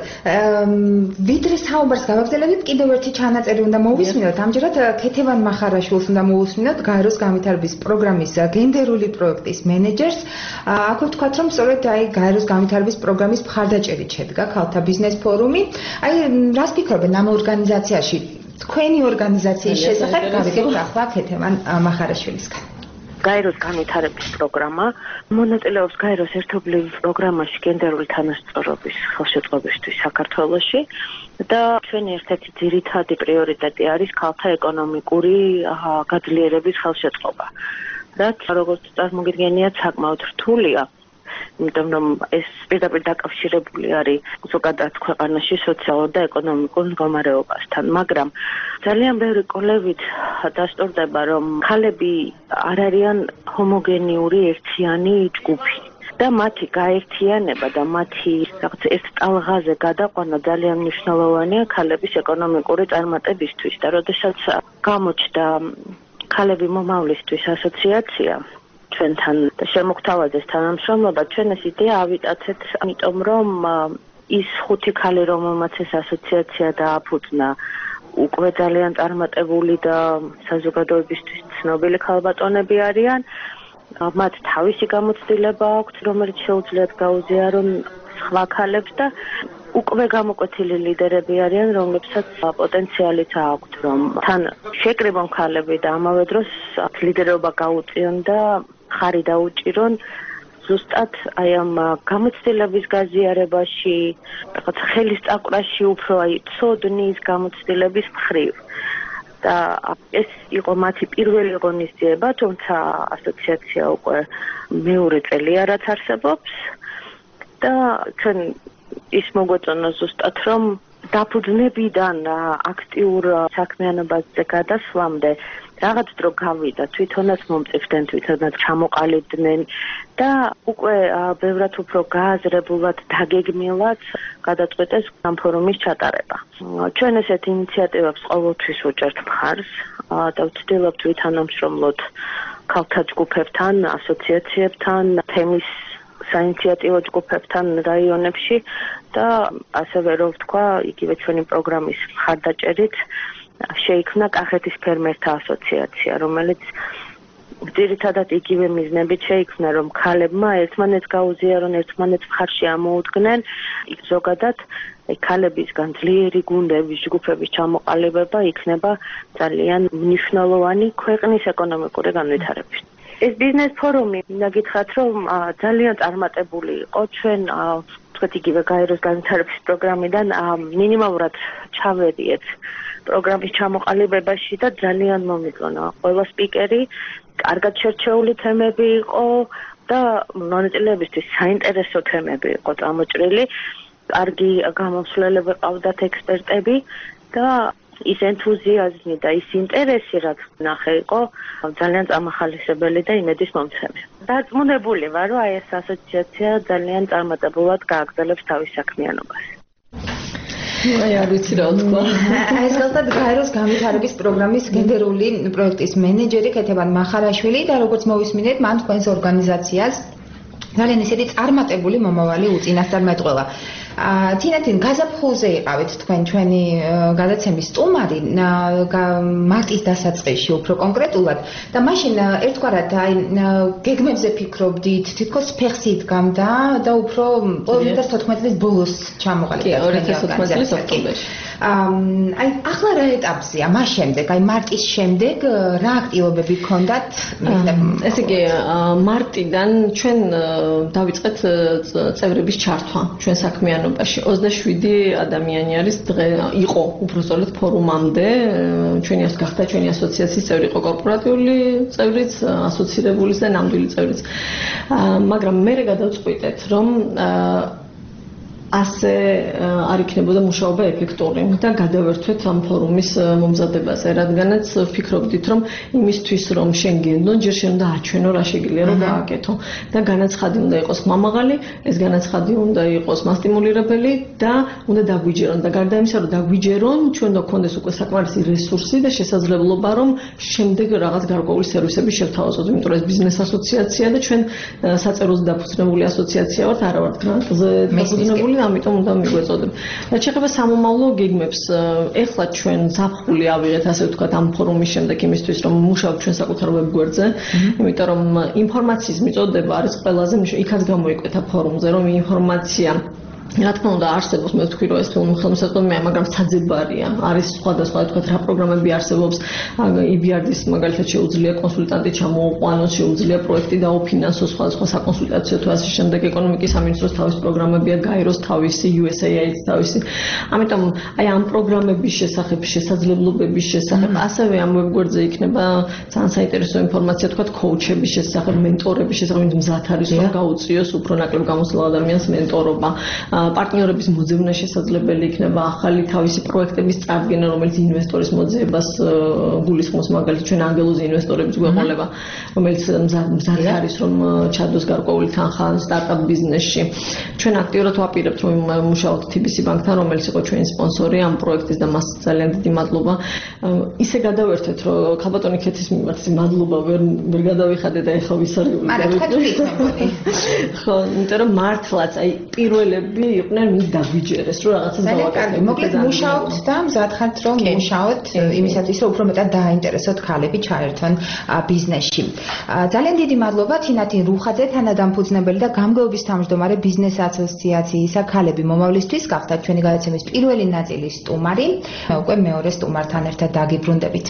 ვიდრე საუბარს გავაგრძელებთ კიდევ ერთი ჩანაწერი უნდა მოვისმინოთ ამჯერად ქეთევან მახარაშვილს უნდა მოვისმინოთ გაეროს განვითარების პროგრამის გენდერული პროექტის მენეჯერს აქ ვთქვათ რომ სწორედ აი გაეროს განვითარების პროგრამის მხარდაჭერით შედგა ქალთა ბიზნეს ფორუმი აი რას ფიქრობენ ამ ორგანიზაციაში თქვენი ორგანიზაციის შესახებ გავიგებთ ახლა ქეთევან მახარაშვილისგან გაეროს განვითარების პროგრამა მონაწილეობს გაეროს ერთობლივ პროგრამაში გენდერული თანასწორობის ხელშეწყობისთვის საქართველოში და ჩვენი ერთ-ერთი ძირითადი პრიორიტეტი არის ქალთა ეკონომიკური გაძლიერების ხელშეწყობა. რაც როგორც წარმოგიდგენიათ საკმაოდ რთულია იმიტომ რომ ეს პირდაპირ დაკავშირებული არის ზოგადად ქვეყანაში სოციალურ და ეკონომიკურ მდგომარეობასთან, მაგრამ ძალიან ბევრი კვლევით დასტურდება, რომ ქალები არ არიან ჰომოგენიური ერთიანი ჯგუფი. და მათი გაერთიანება და მათი რაღაც ერთ ტალღაზე გადაყვანა ძალიან მნიშვნელოვანია ქალების ეკონომიკური წარმატებისთვის და როდესაც გამოჩნდა ქალები მომავლისთვის ასოციაცია ჩვენთან და შემოგთავაზეს თანამშრომლობა, ჩვენ ეს იდეა ავიტაცეთ, იმიტომ რომ ის ხუთი ქალი, რომელმაც ეს ასოციაცია დააფუძნა, უკვე ძალიან წარმატებული და საზოგადოებისთვის ცნობილი ქალბატონები არიან. მათ თავისი გამოცდილება აქვს, რომელიც შეუძლიათ გაუზიარონ სხვა ქალებს და უკვე გამოკვეთილი ლიდერები არიან, რომლებსაც პოტენციალიც აქვთ, რომ თან შეკრიბონ ქალები და ამავე დროს ლიდერობა გაუწიონ და ხარი დაუჭირონ ზუსტად აი ამ გამოცდილების გაზიარებაში, რაღაც ხელის წაყრაში უფრო აი ცოდნის გამოცდილების მხრივ. და ეს იყო მათი პირველი ღონისძიება, თუმცა ასოციაცია უკვე მეორე წელია რაც არსებობს და ჩვენ ის მოგვეწონა ზუსტად რომ დაფუძნებიდან აქტიურ საქმიანობაზე გადასვლამდე რაღაც დრო გავიდა, თვითონაც მომწიფდნენ, თვითონაც ჩამოყალიბდნენ და უკვე ბევრად უფრო გააზრებულად, დაგეგმილად გადაწყვეტეს ამ ფორუმის ჩატარება. ჩვენ ესეთ ინიციატივებს ყოველთვის უჭერთ მხარს და ვცდილობთ ვითანამშრომლოთ ქალთა ჯგუფებთან, ასოციაციებთან, თემის საინიციატივო ჯგუფებთან რაიონებში და ასევე რომ ვთქვა, იგივე ჩვენი პროგრამის მხარდაჭერით შეიქმნა კახეთის ფერმერთა ასოციაცია, რომელიც ძირითადად იგივე მიზნებით შეიქმნა, რომ ქალებმა ერთმანეთს გაუზიარონ, ერთმანეთს მხარში ამოუდგნენ, ზოგადად ქალებისგან ძლიერი გუნდების ჯგუფების ჩამოყალიბება იქნება ძალიან მნიშვნელოვანი ქვეყნის ეკონომიკური განვითარების. ეს ბიზნეს ფორუმი, მინდა გითხრათ, რომ ძალიან წარმატებული იყო ჩვენ თქვით იგივე გაეროს განვითარების პროგრამიდან მინიმალურად ჩავედიეთ პროგრამის ჩამოყალიბებაში და ძალიან მომიწონა ყველა სპიკერი, კარგად შერჩეული თემები იყო და მონაწილეებისთვის საინტერესო თემები იყო წამოჭრილი, კარგი გამოსვლელები ყავდათ ექსპერტები და ის ენთუზიაზმი და ის ინტერესი, რაც ნახე იყო, ძალიან წამახალისებელი და იმედის მომცემი. დარწმუნებული ვარ, რომ აი ეს ასოციაცია ძალიან წარმატებულად გააგრძელებს თავის საქმიანობას. აი არ ვიცი რა თქვა. ეს გახლავთ გაეროს განვითარების პროგრამის გენდერული პროექტის მენეჯერი ქეთევან მახარაშვილი და როგორც მოვისმინეთ, მან თქვენს ორგანიზაციას ძალიან ისეთი წარმატებული მომავალი უწინასწარ მეტყველა. თინათინ გაზაფხულზე იყავით თქვენ ჩვენი გადაცემის სტუმარი მარტის დასაწყისში უფრო კონკრეტულად და მაშინ ერთგვარად აი გეგმებზე ფიქრობდით, თითქოს ფეხს იდგამდა და უფრო ორი ათას თოთხმეტი წლის ბოლოს ჩამოყალიბდა ორი ათას თოთხმეტი წლის ოქტომბერში. აი ახლა რა ეტაპზეა მას შემდეგ, აი მარტის შემდეგ რა აქტივობები გქონდათ? ესე იგი მარტიდან ჩვენ დავიწყეთ წევრების ჩართვა ჩვენ საქმიანობაში. ოცდაშვიდი ადამიანი არის დღე იყო უბრალოდ ფორუმამდე, ჩვენი ეს გახდა ჩვენი ასოციაციის წევრი, იყო კორპორატიული წევრიც, ასოცირებულის და ნამდვილი წევრიც. მაგრამ მე გადავწყვიტეთ, რომ ასე არ იქნებოდა მუშაობა ეფექტური და გადავერთვეთ ამ ფორუმის მომზადებაზე, რადგანაც ვფიქრობდით, რომ იმისთვის რომ შენ გენდო, ჯერ შენ უნდა აჩვენო რა შეგიძლია რომ გააკეთო და განაცხადი უნდა იყოს მამაღალი, ეს განაცხადი უნდა იყოს მასტიმულირებელი და უნდა დაგვიჯერონ და გარდა იმისა, რომ დაგვიჯერონ, ჩვენ უნდა გქონდეს უკვე საკმარისი რესურსი და შესაძლებლობა, რომ შემდეგ რაღაც გარკვეული სერვისები შევთავაზოთ, იმიტომ რომ ეს ბიზნეს ასოციაცია და ჩვენ საწეროზე დაფუძნებული ასოციაცია ვართ, არა ვართ გრანტზე დაფუძნებული. ამიტომ უნდა მიგვეწოდოთ. რაც შეეხება სამომავლო გეგმებს, ეხლა ჩვენ ზაფხული ავიღეთ, ასე ვთქვათ, ამ ფორუმის შემდეგ იმისთვის, რომ მუშაობთ ჩვენ საკუთარ ვებგვერდზე, იმიტომ რომ ინფორმაციის მიწოდება არის ყველაზე მნიშვნელოვანი. იქაც გამოიკვეთა ფორუმზე, რომ ინფორმაცია რა თქმა უნდა არსებობს მე ვთქვი რომ ეს ხელმისაწვდომია მაგრამ საძებარია არის სხვადასხვა თქვა რა პროგრამები არსებობს ი ბი არ დის მაგალითად შეუძლია კონსულტანტი ჩამოუყვანოს შეუძლია პროექტი დაუფინანსოს სხვადასხვა საკონსულტაციო თუ ასე შემდეგ ეკონომიკის სამინისტროს თავის პროგრამებია გაიროს თავისი იუ ეს ეი აი-ს თავისი ამიტომ აი ამ პროგრამების შესახებ შესაძლებლობების შესახებ ასევე ამ ვებგვერდზე იქნება ძალიან საინტერესო ინფორმაცია თქვა კოუჩების შესახებ მენტორების შესახებ მზად არის რომ გაუწიოს უფრო ნაკლებ გამოსულ ადამიანს მენტორობა პარტნიორების მოძებნა შესაძლებელი იქნება ახალი თავისი პროექტების წარდგენა რომელიც ინვესტორის მოძიებას გულისხმობს მაგალითად ჩვენ ანგელოზი ინვესტორების გვეყოლება რომელიც მზად არის რომ ჩადოს გარკვეული თანხა სტარტაპ ბიზნესში ჩვენ აქტიურად ვაპირებთ რომ მუშაობთ თი ბი სი ბანკთან რომელიც იყო ჩვენი სპონსორი ამ პროექტის და მას ძალიან დიდი მადლობა ისე გადავერთეთ რომ ქალბატონი ქეთის მიმართ მადლობა ვერ ვერ გადავიხადე და ეხლა ვისარგებლე არა თქვენ თვითმემონი ხო იმიტომ რომ მართლაც აი პირველები იყვნენ მის დაგვიჯერეს რომ რაღაცას დავაკეთებთ. მოკლედ მუშაობთ და მზად ხართ რომ მუშაობთ იმისათვის რომ უფრო მეტად დააინტერესოთ ქალები ჩაერთონ ბიზნესში. ძალიან დიდი მადლობა თინათინ რუხაძე თანადამფუძნებელი და გამგეობის თავმჯდომარე ბიზნეს ასოციაციისა ქალები მომავლისთვის გახდათ ჩვენი გადაცემის პირველი ნაწილის სტუმარი. უკვე მეორე სტუმართან ერთად დაგიბრუნდებით.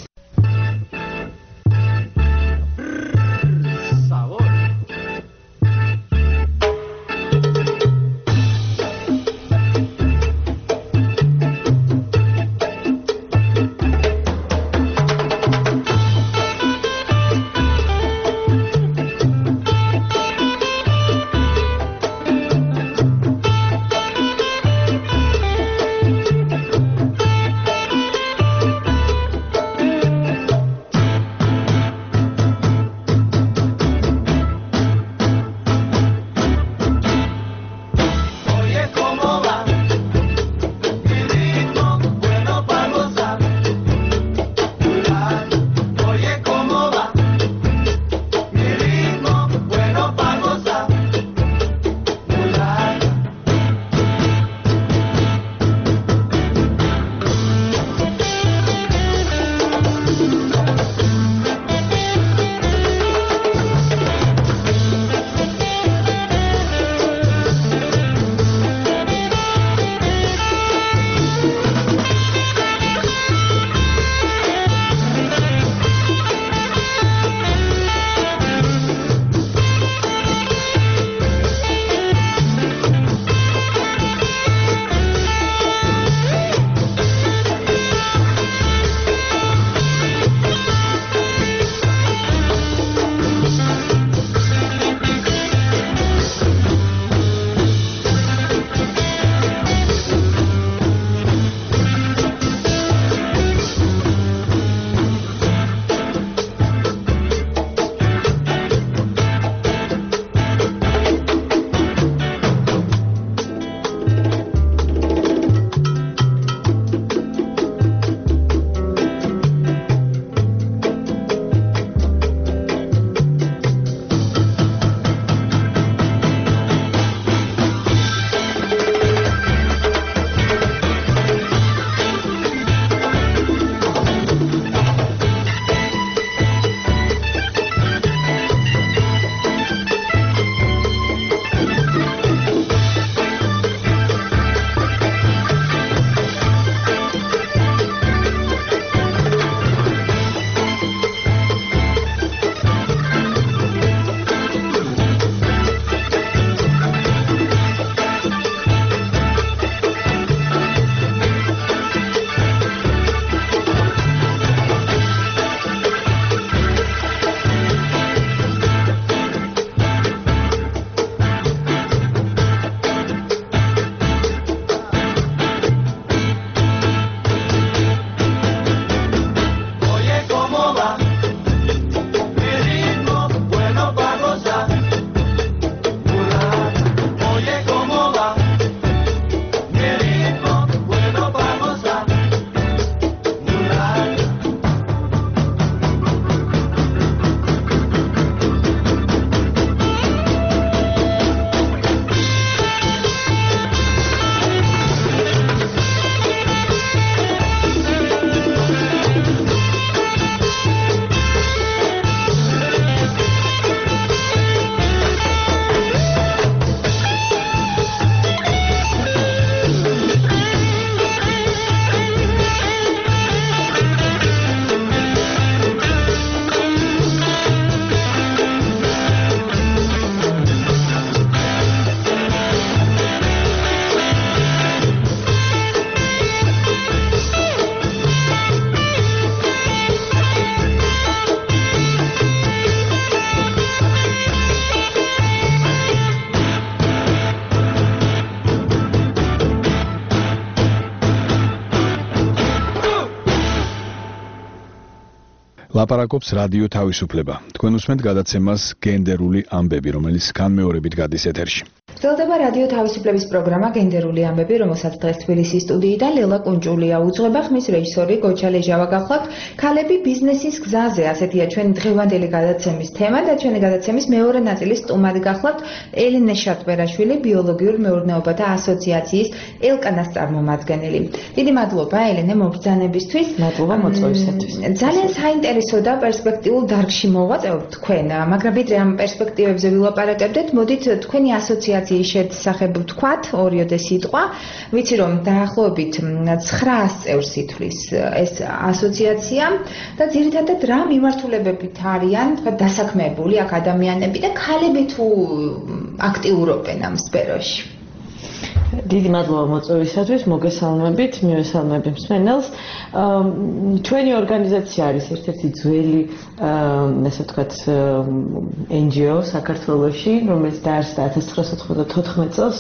ლაპარაკობს რადიო თავისუფლება. თქვენ უსმენთ გადაცემას გენდერული ამბები, რომელიც განმეორებით გადის ეთერში. გრძელდება რადიო თავისუფლების პროგრამა გენდერული ამბები, რომელსაც დღეს თბილისის სტუდიიდან ლელა კუნჭულია უძღვება, ხმის რეჟისორი გოჩა ლეჟავა გახლავთ. ქალები ბიზნესის გზაზე, ასეთია ჩვენი დღევანდელი გადაცემის თემა და ჩვენი გადაცემის მეორე ნაწილის სტუმარი გახლავთ ელენე შატბერაშვილი, ბიოლოგიურ მეურნეობათა ასოციაციის ელკანას წარმომადგენელი. დიდი მადლობა ელენე მობრძანებისთვის. მადლობა მოწვევისათვის. ძალიან საინტერესო და პერსპექტიულ დარგში მოვაწევთ თქვენ, მაგრამ ვიდრე ამ პერსპექტივებზე ვილაპარაკებდეთ, მოდით თქვენი ასოციაციის შესახებ ვთქვათ, ორიოდე სიტყვა. ვიცი რომ დაახლოებით ცხრაას წევრს ითვლის ეს ასოციაცია და ძირითადად რა მიმართულებებით არიან დასაქმებული აქ ადამიანები და ქალები თუ აქტიურობენ ამ სფეროში. დიდი მადლობა მოწვევისათვის, მოგესალმებით, მივესალმები მსმენელს. ჩვენი ორგანიზაცია არის ერთ-ერთი ძველი, ასე ვთქვათ, ენ ჯი ო საქართველოში, რომელიც დაარსდა ათას ცხრაასა თხუთმეტ წელს.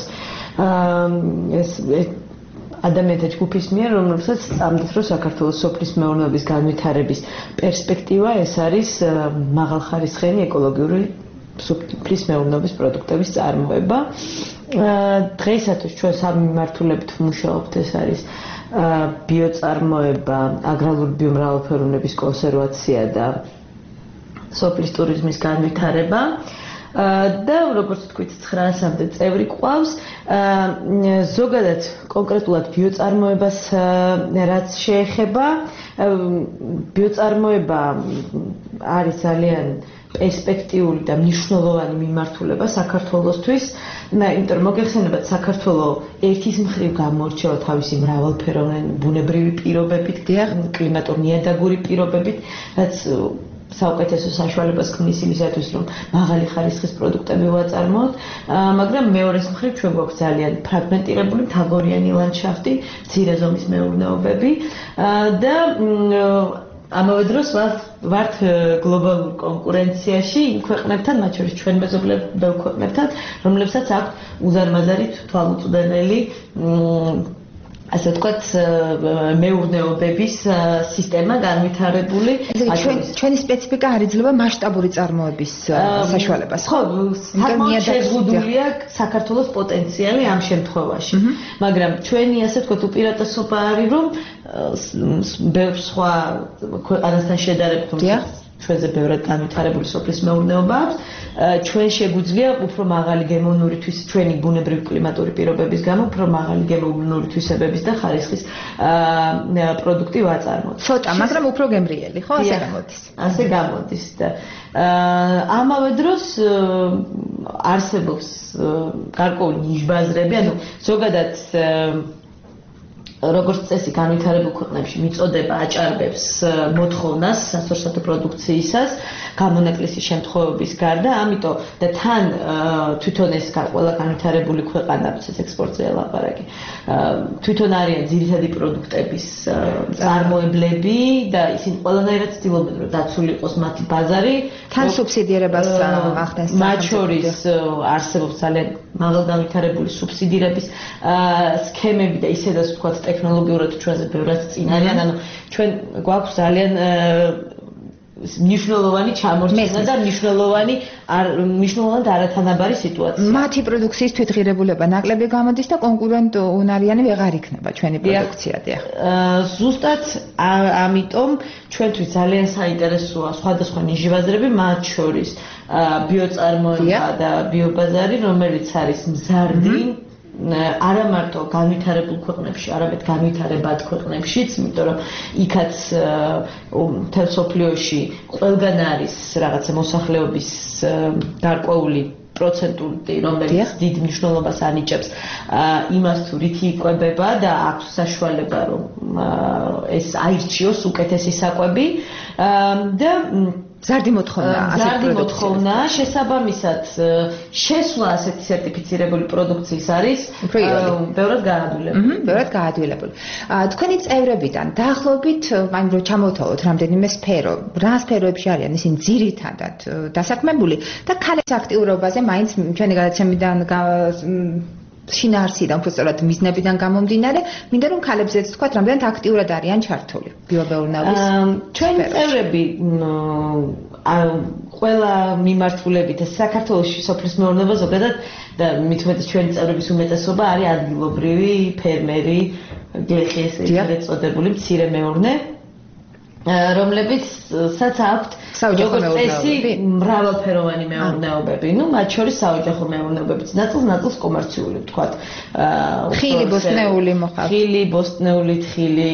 ეს ადამიანთა ჯგუფის მიერ, რომელსაც წამდით, რომ საქართველოს სოფლის მეურნეობის განვითარების პერსპექტივა ეს არის მაღალხარისხიანი ეკოლოგიური სოფლის მეურნეობის პროდუქტების წარმოება. დღეისათვის ჩვენ სამი მიმართულებით ვმუშაობთ, ეს არის ბიოწარმოება, აგრარული ბიომრავალფეროვნების კონსერვაცია და სოფლის ტურიზმის განვითარება. და როგორც თქვით, ცხრაასამდე წევრი ყავს. ზოგადად კონკრეტულად ბიოწარმოებას რაც შეეხება, ბიოწარმოება არის ძალიან პერსპექტიული და მნიშვნელოვანი მიმართულება საქართველოსთვის, იმიტომ რომ მოგეხსენებათ, საქართველო ერთის მხრივ გამოირჩევა თავისი მრავალფეროვანი ბუნებრივი პირობებით, კლიმატურ-ნიადაგური პირობებით, რაც საუკეთესო საშუალებას ქმნის იმისათვის, რომ მაღალი ხარისხის პროდუქტები ვაწარმოოთ, მაგრამ მეორეს მხრივ ჩვენ გვაქვს ძალიან ფრაგმენტირებული მთაგორიანი ლანდშაფტი, მცირე ზომის მეურნეობები და ამავე დროს ვართ გლობალურ კონკურენციაში იმ ქვეყნებთან, მათ შორის ჩვენ მეზობლებელ ქვეყნებთან, რომლებსაც აქვთ უზარმაზარი თვალუწვდენელი ასე ვთქვათ, მეურნეობების სისტემა განვითარებული. ჩვენი სპეციფიკა არ იძლევა მასშტაბური წარმოების საშუალებას. ხო, საკმაოდ შეზღუდულია საქართველოს პოტენციალი ამ შემთხვევაში. მაგრამ ჩვენი ასე ვთქვათ, უპირატესობა არის, რომ ბევრ სხვა ქვეყანასთან შედარებით, ჩვენზე ბევრად განვითარებული სოფლის მეურნეობა აქვს. ჩვენ შეგვიძლია უფრო მაღალი გემოვნური თვისების, ჩვენი ბუნებრივი კლიმატური პირობების გამო უფრო მაღალი გემოვნური თვისებების და ხარისხის პროდუქტი ვაწარმოოთ. ცოტა, მაგრამ უფრო გემრიელი, ხო, ასე გამოდის. ასე გამოდის და ამავე დროს არსებობს გარკვეული ნიშბაზრები, ანუ ზოგადად როგორც წესი განვითარებულ ქვეყნებში მიწოდება აჭარბებს მოთხოვნას სასურსათო პროდუქციისას გამონაკლისის შემთხვევების გარდა, ამიტომ და თან თვითონ ეს ყველა განვითარებული ქვეყანა, ეს ექსპორტზე ლაპარაკი, თვითონ არიან ძირითადი პროდუქტების წარმოებლები და ისინი ყველანაირად ცდილობენ, რომ დაცული იყოს მათი ბაზარი, თან სუბსიდირებას ახდენს. მათ შორის არსებობს ძალიან მაღალ განვითარებული სუბსიდირების სქემები და ისედაც ვთქვათ ტექნოლოგიურად ჩვენზე ბევრად წინ არიან, ანუ ჩვენ გვაქვს ძალიან მნიშვნელოვანი ჩამორჩენა და მნიშვნელოვანი მნიშვნელოვნად არათანაბარი სიტუაცია. მათი პროდუქციის თვითღირებულება ნაკლები გამოდის და კონკურენტ უნარიანი ვეღარ იქნება ჩვენი პროდუქცია. ზუსტად ამიტომ ჩვენთვის ძალიან საინტერესოა სხვადასხვა ნიშბაზრები, მათ შორის ბიოწარმოება და ბიობაზარი, რომელიც არის მზარდი არა მარტო განვითარებულ ქვეყნებში, არამედ განვითარებად ქვეყნებშიც, იმიტომ რომ იქაც მთელ სოფლიოში ყველგან არის რაღაცა მოსახლეობის გარკვეული პროცენტული, რომელიც დიდ მნიშვნელობას ანიჭებს იმას, თუ რითი იკვებება და აქვს საშუალება, რომ ეს აირჩიოს უკეთესი საკვები და ზარდი მოთხოვნა, ზარდი მოთხოვნა, შესაბამისად შესვლა ასეთი სერტიფიცირებული პროდუქციის არის ბევრად გაადვილებული. ბევრად გაადვილებული. თქვენი წევრებიდან დაახლოებით, ანუ რომ ჩამოვთვალოთ რამდენიმე სფერო, რა სფეროებში არიან ისინი ძირითადად დასაქმებული და ქალების აქტიურობაზე მაინც ჩვენი გადაცემიდან შინაარსიდან, უფრო სწორად მიზნებიდან გამომდინარე, მინდა რომ ქალებზეც თქვა, რამდენად აქტიურად არიან ჩართული ბიომეურნეობის. ჩვენი წევრები ყველა მიმართულებით საქართველოში სოფლის მეურნეობა ზოგადად და მით უმეტეს ჩვენი წევრების უმეტესობა არის ადგილობრივი ფერმერი, გლეხი ესე წოდებული მცირე მეურნე, რომლებიცაც აქვთ საოჯახო მეურნეობები, მრავალფეროვანი მეურნეობები, ну, მათ შორის საოჯახო მეურნეობებიც, ნაწილს ნაწილს კომერციული, ვთქვათ, ხილი, ბოსტნეული მოხდა. ხილი, ბოსტნეული, თხილი,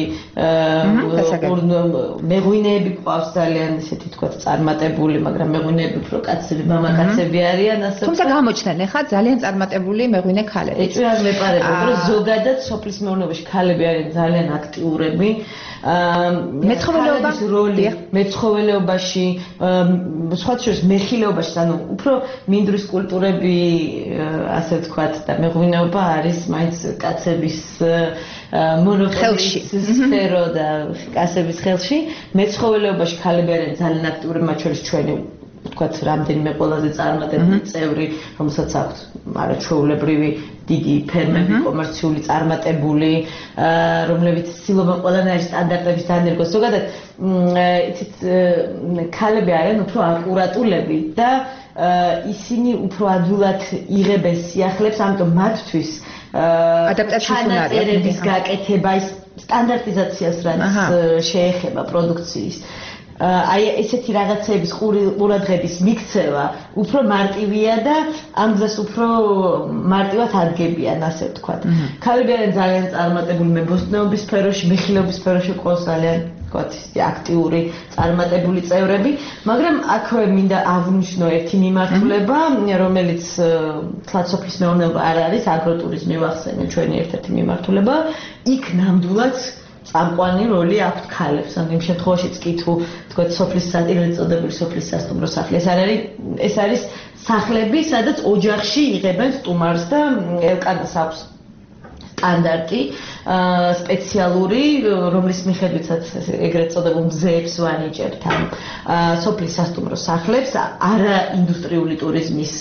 მეღვინეები ყავს ძალიან ესეთი ვთქვათ წარმატებული, მაგრამ მეღვინეები უფრო კაცები, მამაკაცები არიან, ასე. თუმცა გამოჩნდნენ ახლა ძალიან წარმატებული მეღვინე ქალები. ეჭვი არ მეპარება, რომ ზოგადად სოფლის მეურნეობაში ქალები არიან ძალიან აქტიურები. მეცხოველეობის როლი მეცხოველეობაში, სხვა შორის მეხილეობაში, ანუ უფრო მინდვრის კულტურები, ასე ვთქვათ, და მეღვინეობა არის მაინც კაცების მონოპოლის სფერო და კაცების ხელში. მეცხოველეობაში ქალები არიან ძალიან აქტიურები, მათ შორის ჩვენი ვთქვათ, რამდენიმე ყველაზე წარმატებული წევრი, რომელსაც აქვს არაჩვეულებრივი დიდი ფერმები, კომერციული წარმატებული, რომლებიც ცდილობენ ყველანაირი სტანდარტების დანერგოს. ზოგადად, იცით, ქალები არიან უფრო აკურატულები და ისინი უფრო ადვილად იღებენ სიახლეებს, ამიტომ მათთვის ადაპტაციის უნარი ჩანაწერების გაკეთება, ის სტანდარტიზაციას რაც შეეხება პროდუქციის. აი ესეთი რაღაცების ყურადღების მიქცევა უფრო მარტივია და ამ გზას უფრო მარტივად ადგებიან, ასე ვთქვათ. ქალები არიან ძალიან წარმატებული მებოსტნეობის სფეროში, მეხილეობის სფეროში ყავს ძალიან ვთქვათ, აქტიური, წარმატებული წევრები, მაგრამ აქვე მინდა აღვნიშნო ერთი მიმართულება, რომელიც თლად სოფლის მეურნეობა არ არის, აგროტურიზმი ვახსენე ჩვენი ერთ-ერთი მიმართულება, იქ ნამდვილად წამყვანი როლი აქვს ქალებს, ანუ იმ შემთხვევაშიც კი თუ თქვათ სოფლის ეგრეთ წოდებული სოფლის სასტუმრო სახლი, ეს არის ეს არის სახლები, სადაც ოჯახში იღებენ სტუმარს და ელკანას აქვს სტანდარტი სპეციალური, რომლის მიხედვითაც ეგრეთ წოდებულ მზეებს ვანიჭებთ ამ სოფლის სასტუმრო სახლებს, არა ინდუსტრიული ტურიზმის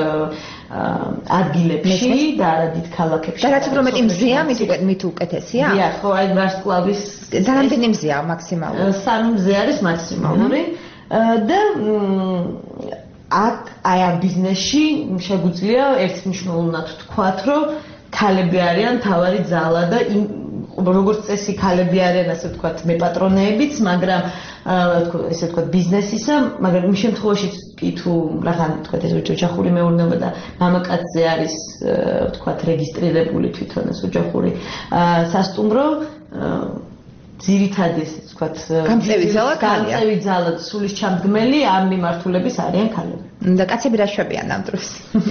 ადგილებში და არა დიდ ქალაქებში. და რაც უფრო მეტი მზეა, მით უკეთესია? დიახ, ხო, აი ვარსკვლავის და რამდენი მზეა მაქსიმალური? სამი მზე არის მაქსიმალური და აქ აი ამ ბიზნესში შეგვიძლია ერთმნიშვნელოვნად ვთქვათ, რომ ქალები არიან თავარი ძალა და როგორც წესი ქალები არიან, ასე ვთქვათ, მეპატრონეებიც, მაგრამ ესე ვთქვათ, ბიზნესისა, მაგრამ იმ შემთხვევაში კი თუ რაღაც ვთქვათ, ეს ოჯახური მეურნეობა და მამაკაცზე არის ვთქვათ, რეგისტრირებული თვითონ ეს ოჯახური სასტუმრო, ძირითადი ესე ვთქვათ, გამწევი ძალა ქალია. გამწევი ძალა სულის ჩამდგმელი ამ მიმართულების არიან ქალები. და კაცები რა შვებიან ამ დროს?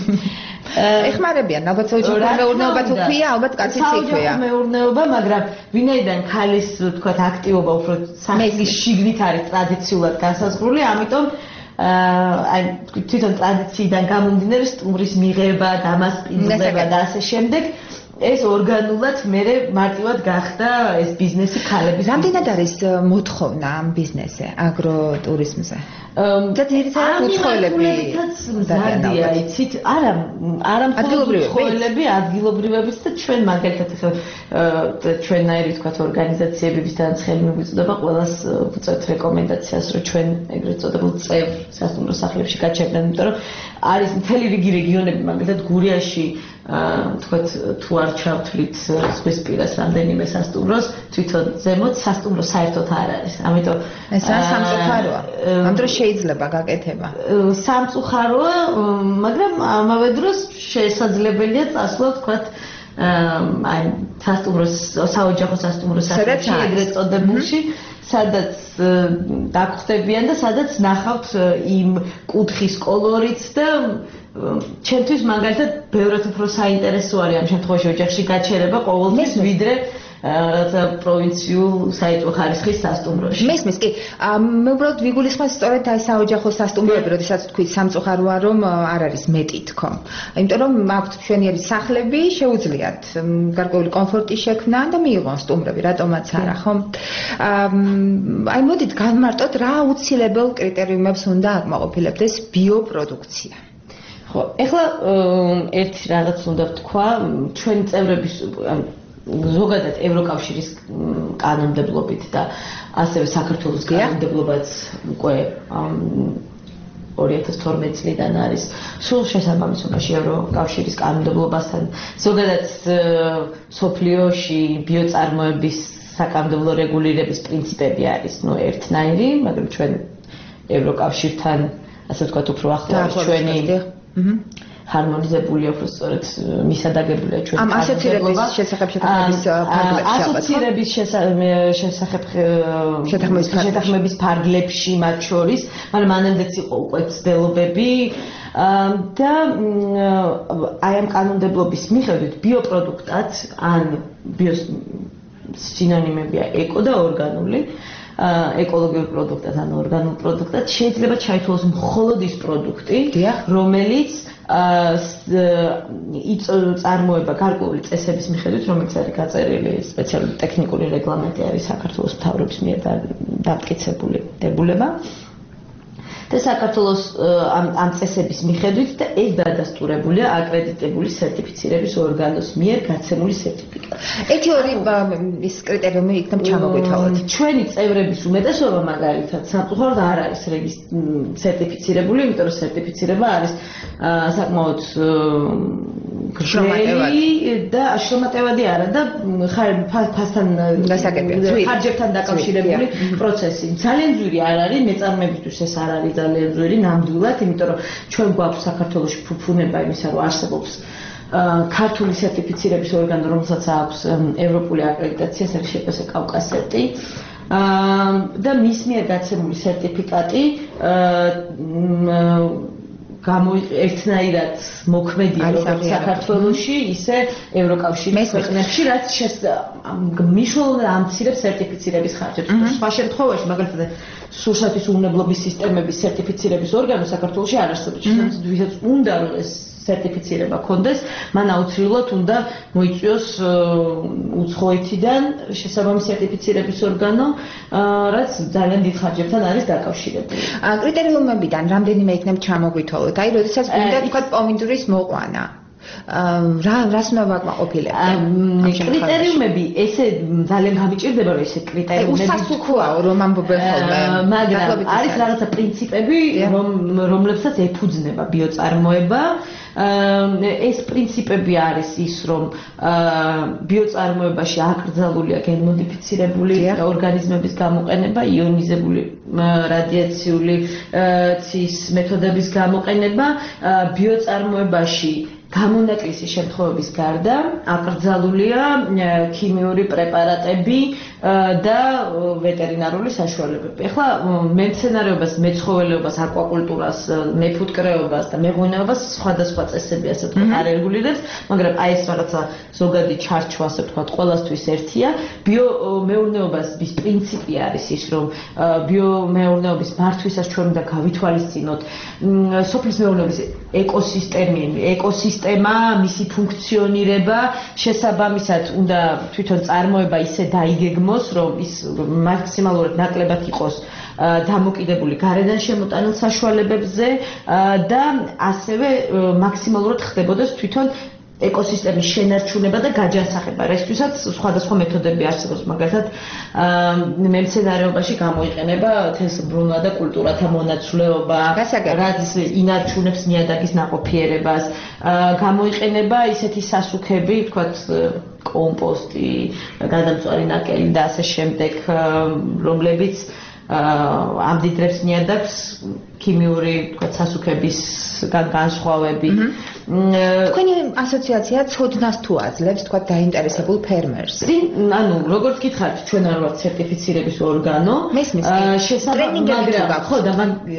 ეხმარებიან, ალბათ საოჯახო მეურნეობა თუ ქვია, ალბათ კაციც იქვია. საოჯახო მეურნეობა, მაგრამ ვინაიდან ქალის ვთქვათ აქტივობა უფრო სახლის შიგნით არის ტრადიციულად განსაზღვრული, ამიტომ აი თვითონ ტრადიციიდან გამომდინარე სტუმრის მიღება, დამასპინძლება და ასე შემდეგ ეს ორგანულად მერე მარტივად გახდა ეს ბიზნესი ქალების. რამდენად არის მოთხოვნა ამ ბიზნესზე, აგროტურიზმზე? და ძირითადად უცხოელები მზადია, იცით, არა, არა მხოლოდ უცხოელები, ადგილობრივებიც და ჩვენ მაგალითად ახლა ჩვენნაირი ვთქვათ ორგანიზაციები, ვისთანაც ხელი მიგვიწვდება, ყველას ვუწევთ რეკომენდაციას, რომ ჩვენ ეგრეთ წოდებულ წევრ სასტუმრო სახლებში გაჩერდნენ, იმიტომ რომ არის მთელი რიგი რეგიონები, მაგალითად გურიაში თქვათ თუ არ ჩავთვლით ზღვისპირას რამდენიმე სასტუმროს, თვითონ ზემოთ სასტუმრო საერთოდ არ არის. ამიტომ ეს სამწუხაროა. ამ დროს შეიძლება გაკეთება. სამწუხაროა, მაგრამ ამავე დროს შესაძლებელია წასვლა, თქვათ, აი სასტუმროს, საოჯახო სასტუმრო სახლებში, ეგრეთ წოდებულში, სადაც დაგხვდებიან და სადაც ნახავთ იმ კუთხის კოლორიტს და ჩემთვის მაგალითად ბევრად უფრო საინტერესო არის ამ შემთხვევაში ოჯახში გაჩერება ყოველთვის ვიდრე რაღაცა პროვინციულ საიტო ხარისხის სასტუმროში. მესმის კი, მე უბრალოდ ვიგულისხმევ სწორედ აი საოჯახო სასტუმროები, როდესაც თქვით სამწუხაროა რომ არ არის მეტი თქო. იმიტომ რომ აქვთ მშვენიერი სახლები, შეუძლიათ გარკვეული კომფორტი შექმნა და მიიღონ სტუმრები, რატომაც არა, ხო? აი მოდით გავმარტოთ რა აუცილებელ კრიტერიუმებს უნდა აკმაყოფილებდეს ბიოპროდუქცია. ხო, ეხლა ერთი რაღაც უნდა ვთქვა, ჩვენი წევრების ზოგადად ევროკავშირის კანონმდებლობით და ასევე საქართველოს კანონმდებლობაც უკვე ორი ათას თორმეტი წლიდან არის სულ შესაბამისობაში ევროკავშირის კანონმდებლობასთან. ზოგადად სოფლიოში ბიოწარმოების საკანონმდებლო რეგულირების პრინციპები არის, ну, ერთნაირი, მაგრამ ჩვენ ევროკავშირთან, ასე ვთქვათ, უფრო ახლოს ჩვენი ჰარმონიზებული უფრო სწორედ მისადაგებულია ჩვენი ამ ასოცირების შესახებ შეთანხმების ფარგლებში ასოცირების შესახებ შეთანხმების ფარგლებში მათ შორის, მაგრამ მანამდეც იყო უკვე ცდილობები და აი ამ კანონმდებლობის მიხედვით ბიოპროდუქტად ან ბიოს სინონიმებია ეკო და ორგანული ეკოლოგიურ პროდუქტად ან ორგანულ პროდუქტად შეიძლება ჩაითვალოს მხოლოდ ის პროდუქტი, რომელიც წარმოება გარკვეული წესების მიხედვით, რომელიც არის გაწერილი სპეციალური ტექნიკური რეგლამენტი არის საქართველოს მთავრობის მიერ დამტკიცებული დებულება. და საქართველოს ამ ამ წესების მიხედვით და ეს დადასტურებულია აკრედიტებული სერტიფიცირების ორგანოს მიერ გაცემული სერტიფიკატი. ერთი ორი ის კრიტერიუმი იქნებ ჩამოგვითავოთ. ჩვენი წევრების უმეტესობა მაგალითად სამწუხაროდ არ არის სერტიფიცირებული, იმიტომ რომ სერტიფიცირება არის საკმაოდ გრძელი და შრომატევადი არა და ფასთან ხარჯებთან დაკავშირებული პროცესი. ძალიან ძვირი არ არის, მეწარმეებისთვის ეს არ არის ძალიან ძვირი ნამდვილად, იმიტომ რომ ჩვენ გვაქვს საქართველოში ფუფუნება იმისა, რომ არსებობს ქართული სერტიფიცირების ორგანო, რომელსაც აქვს ევროპული აკრედიტაცია, ეს არის შეფასე კავკასეტი. და მის მიერ გაცემული სერტიფიკატი გამოერთნაირად მოქმედია როგორც საქართველოში, ისე ევროკავშირის ქვეყნებში, რაც მნიშვნელოვნად ამცირებს სერტიფიცირების ხარჯებს. სხვა შემთხვევაში, მაგალითად, სურსათის უვნებლობის სისტემების სერტიფიცირების ორგანო საქართველოში არ არსებობს. ვისაც უნდა რომ ეს სერტიფიცირება ქონდეს, მან აუცილებლად უნდა მოიწვიოს უცხოეთიდან შესაბამისი სერტიფიცირების ორგანო, რაც ძალიან დიდ ხარჯებთან არის დაკავშირებული. კრიტერიუმებიდან რამდენიმე იქნებ ჩამოგვითვალოთ. აი, როდესაც გინდა თქვა პომიდორის მოყვანა. რა რას უნდა ვაკმაყოფილებთ? კრიტერიუმები ესე ძალიან გამიჭირდება, რომ ესე კრიტერიუმები უსასუქოა რომ ამბობენ ხოლმე. მაგრამ არის რაღაცა პრინციპები, რომლებსაც ეფუძნება ბიოწარმოება. ეს პრინციპები არის ის, რომ ბიოწარმოებაში აკრძალულია გენმოდიფიცირებული ორგანიზმების გამოყენება, იონიზებული რადიაციული ცის მეთოდების გამოყენება, ბიოწარმოებაში გამონაკლისის შემთხვევების გარდა აკრძალულია ქიმიური პრეპარატები და ვეტერინარული საშუალებები. ეხლა მემცენარეობას, მეცხოველეობას, აკვაკულტურას, მეფუტკრეობას და მეღვინეობას სხვადასხვა წესები ასე ვთქვათ არ რეგულირებს, მაგრამ აი ეს რაღაცა ზოგადი ჩარჩო ასე ვთქვათ ყველასთვის ერთია. ბიომეურნეობის პრინციპი არის ის, რომ ბიომეურნეობის მართვისას ჩვენ უნდა გავითვალისწინოთ სოფლის მეურნეობის ეკოსისტემი, ეკოსისტემა, მისი ფუნქციონირება, შესაბამისად უნდა თვითონ წარმოება ისე დაიგეგმოს, რომ ის მაქსიმალურად ნაკლებად იყოს დამოკიდებული გარედან შემოტანილ საშუალებებზე და ასევე მაქსიმალურად ხდებოდეს თვითონ ეკოსისტემის შენარჩუნება და გაჯანსაღება. რისთვისაც სხვადასხვა მეთოდები არსებობს, მაგალითად, მემცენარეობაში გამოიყენება თესლბრუნვა და კულტურათა მონაცვლეობა, რაც ინარჩუნებს ნიადაგის ნაყოფიერებას. გამოიყენება ისეთი სასუქები, ვთქვათ, კომპოსტი, გადამწვარი ნაკელი და ასე შემდეგ, რომლებიც ამდიდრებს ნიადაგს ქიმიური, ვთქვათ, სასუქების განსხვავებით. თქვენი ასოციაცია ცოდნას თუ აძლევს, თქვათ, დაინტერესებულ ფერმერს. ანუ, როგორც გითხარით, ჩვენ არ ვართ სერტიფიცირების ორგანო. მესმის. მაგრამ ხო და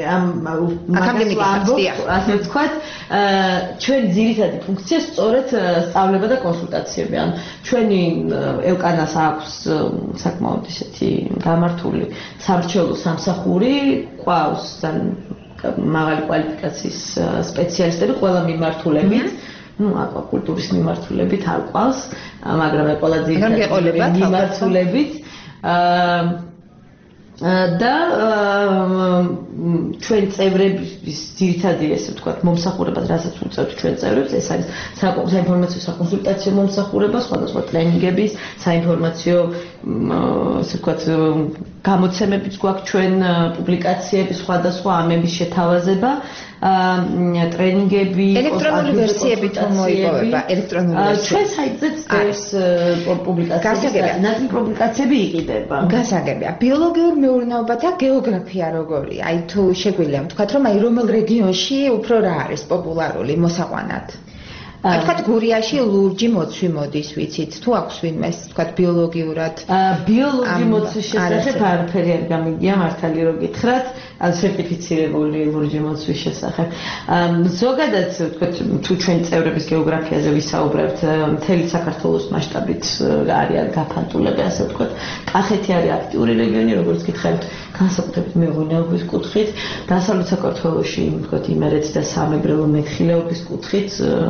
ასე ვთქვათ, ჩვენ ძირითადი ფუნქცია სწორედ სწავლება და კონსულტაციები. ან ჩვენი ელკანას აქვს საკმაოდ ისეთი გამართული სამრჩევლო სამსახური, ყავს მაღალი კვალიფიკაციის სპეციალისტები ყველა მიმართულებით, ну, აკვაკულტურის მიმართულებით არ ყავს, მაგრამ ყველა ძირითადი მიმართულებით. და ჩვენ წევრების ძირითადი ესე ვთქვათ მომსახურებას რასაც უწევთ ჩვენ წევრებს ეს არის საინფორმაციო საკონსულტაციო მომსახურება სხვადასხვა ტრენინგების საინფორმაციო ესე ვთქვათ გამოცემებიც გვაქვს ჩვენ პუბლიკაციების სხვადასხვა ამების შეთავაზება ტრენინგები ელექტრონული ვერსიები თუ მოიპოვება ელექტრონული ვერსია ჩვენ საიტზეც ეს პუბლიკაციები ნაკლი პუბლიკაციები იყიდება გასაგებია ბიოლოგიურ მეურნეობათა გეოგრაფია როგორია აი თუ შეგვიძლია ვთქვათ რომ აი რომელ რეგიონში უფრო რა არის პოპულარული მოსაყვანად აი თქვათ გურიაში ლურჯი მოცვი მოდის ვიცით თუ აქვს ვინმეს თქვათ ბიოლოგიურად ბიოლოგი მოცვის შესახებ არაფერი არ გამიგია მართალი რო გითხრათ სერტიფიცირებული ლურჯი მოცვის შესახებ ზოგადად თქვათ თუ ჩვენ წევრების გეოგრაფიაზე ვისაუბრებთ მთელი საქართველოს მასშტაბით არიან გაფანტულები ასე ვთქვათ კახეთი არის აქტიური რეგიონი როგორც გითხარით განსაკუთრებით მეღვინეობის კუთხით დასავლეთ საქართველოში ვთქვათ იმერეთი და სამეგრელო მეხილეობის კუთხით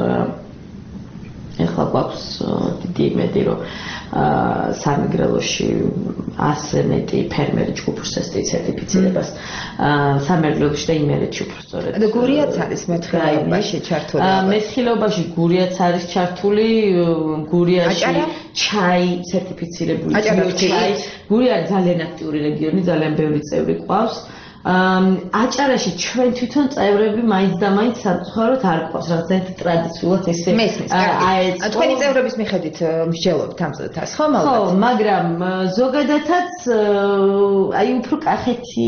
ეხლა გვაქვს დიდი იმედი რომ სამეგრელოში ასზე მეტი ფერმერი ჯგუფს ესეთი სერტიფიცირებას სამეგრელოში და იმერეთში უფრო სწორედ და გურიაც არის მეხილეობაში ჩართული მეხილეობაში გურიაც არის ჩართული გურიაში ჩაი სერტიფიცირებული ჩაი გურია არის ძალიან აქტიური რეგიონი ძალიან ბევრი წევრი ყავს აჭარაში ჩვენ თვითონ წევრები მაინც და მაინც სამწუხაროდ არ ყავს რაღაც ტრადიციულად ესე აეწყო თქვენი წევრების მიხედვით მსჯელობთ ამ წუთას ხო ხო მაგრამ ზოგადადაც აი უფრო კახეთი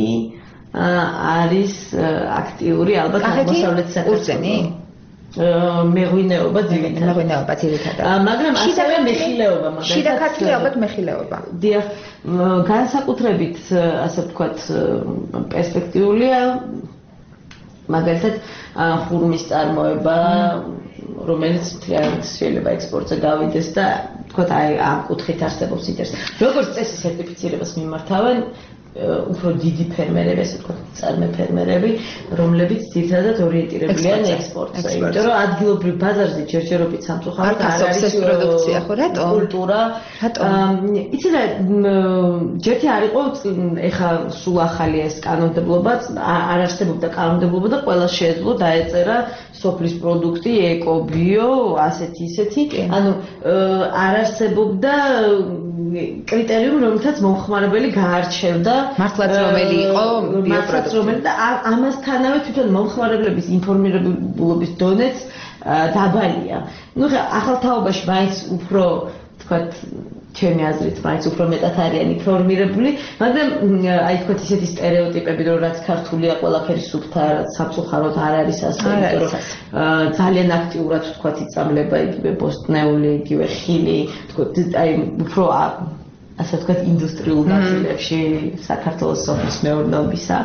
არის აქტიური ალბათ აღმოსავლეთ საქართველოში მეღვინეობა ძირითადად მეღვინეობა ძირითადად მაგრამ ასევე მეხილეობა მაგალითად შიდა ქართლი ალბათ მეხილეობა დიახ განსაკუთრებით ასე ვთქვათ პერსპექტიულია მაგალითად ხურმის წარმოება რომელიც მთლიანად შეიძლება ექსპორტზე გავიდეს და ვთქვათ აი ამ კუთხით არსებობს ინტერესი როგორც წესი სერტიფიცირებას მიმართავენ უფრო დიდი ფერმერები, ასე ვთქვათ, წარმე ფერმერები, რომლებიც ძირითადად ორიენტირებულიან ექსპორტზე. იმიტომ რომ ადგილობრივ ბაზარზე ჯერჯერობით სამწუხაროდ არ არის პროდუქცია, ხო, რატომ? კულტურა. იცი რა, ჯერთი არ იყო ეხა სულ ახალი ეს კანონმდებლობა, არ არსებობდა კანონმდებლობა და ყველა შეეძლო დაეწერა სოფლის პროდუქტი, ეკო, ბიო, ასეთი ისეთი. ანუ არ არსებობდა კრიტერიუმი, რომელთაც მომხმარებელი გაარჩევდა მართლაც რომელი იყო ბიოპროდუქტი და ამასთანავე თვითონ მომხმარებლების ინფორმირებულობის დონეც დაბალია. ნუ ხა ახალ თაობაში მაინც უფრო თქვათ ჩემი აზრით მაინც უფრო მეტად არიან ინფორმირებული, მაგრამ აი თქვათ ისეთი სტერეოტიპები, რომ რაც ქართულია ყველაფერი სუფთა, რაც სამწუხაროდ არ არის ასე, იმიტომ რომ ძალიან აქტიურად თქვათ იწამლება იგივე ბოსტნეული, იგივე ხილი, თქვათ აი უფრო ასე ვთქვათ ინდუსტრიულ ნაწილებში საქართველოს სოფლის მეურნეობისა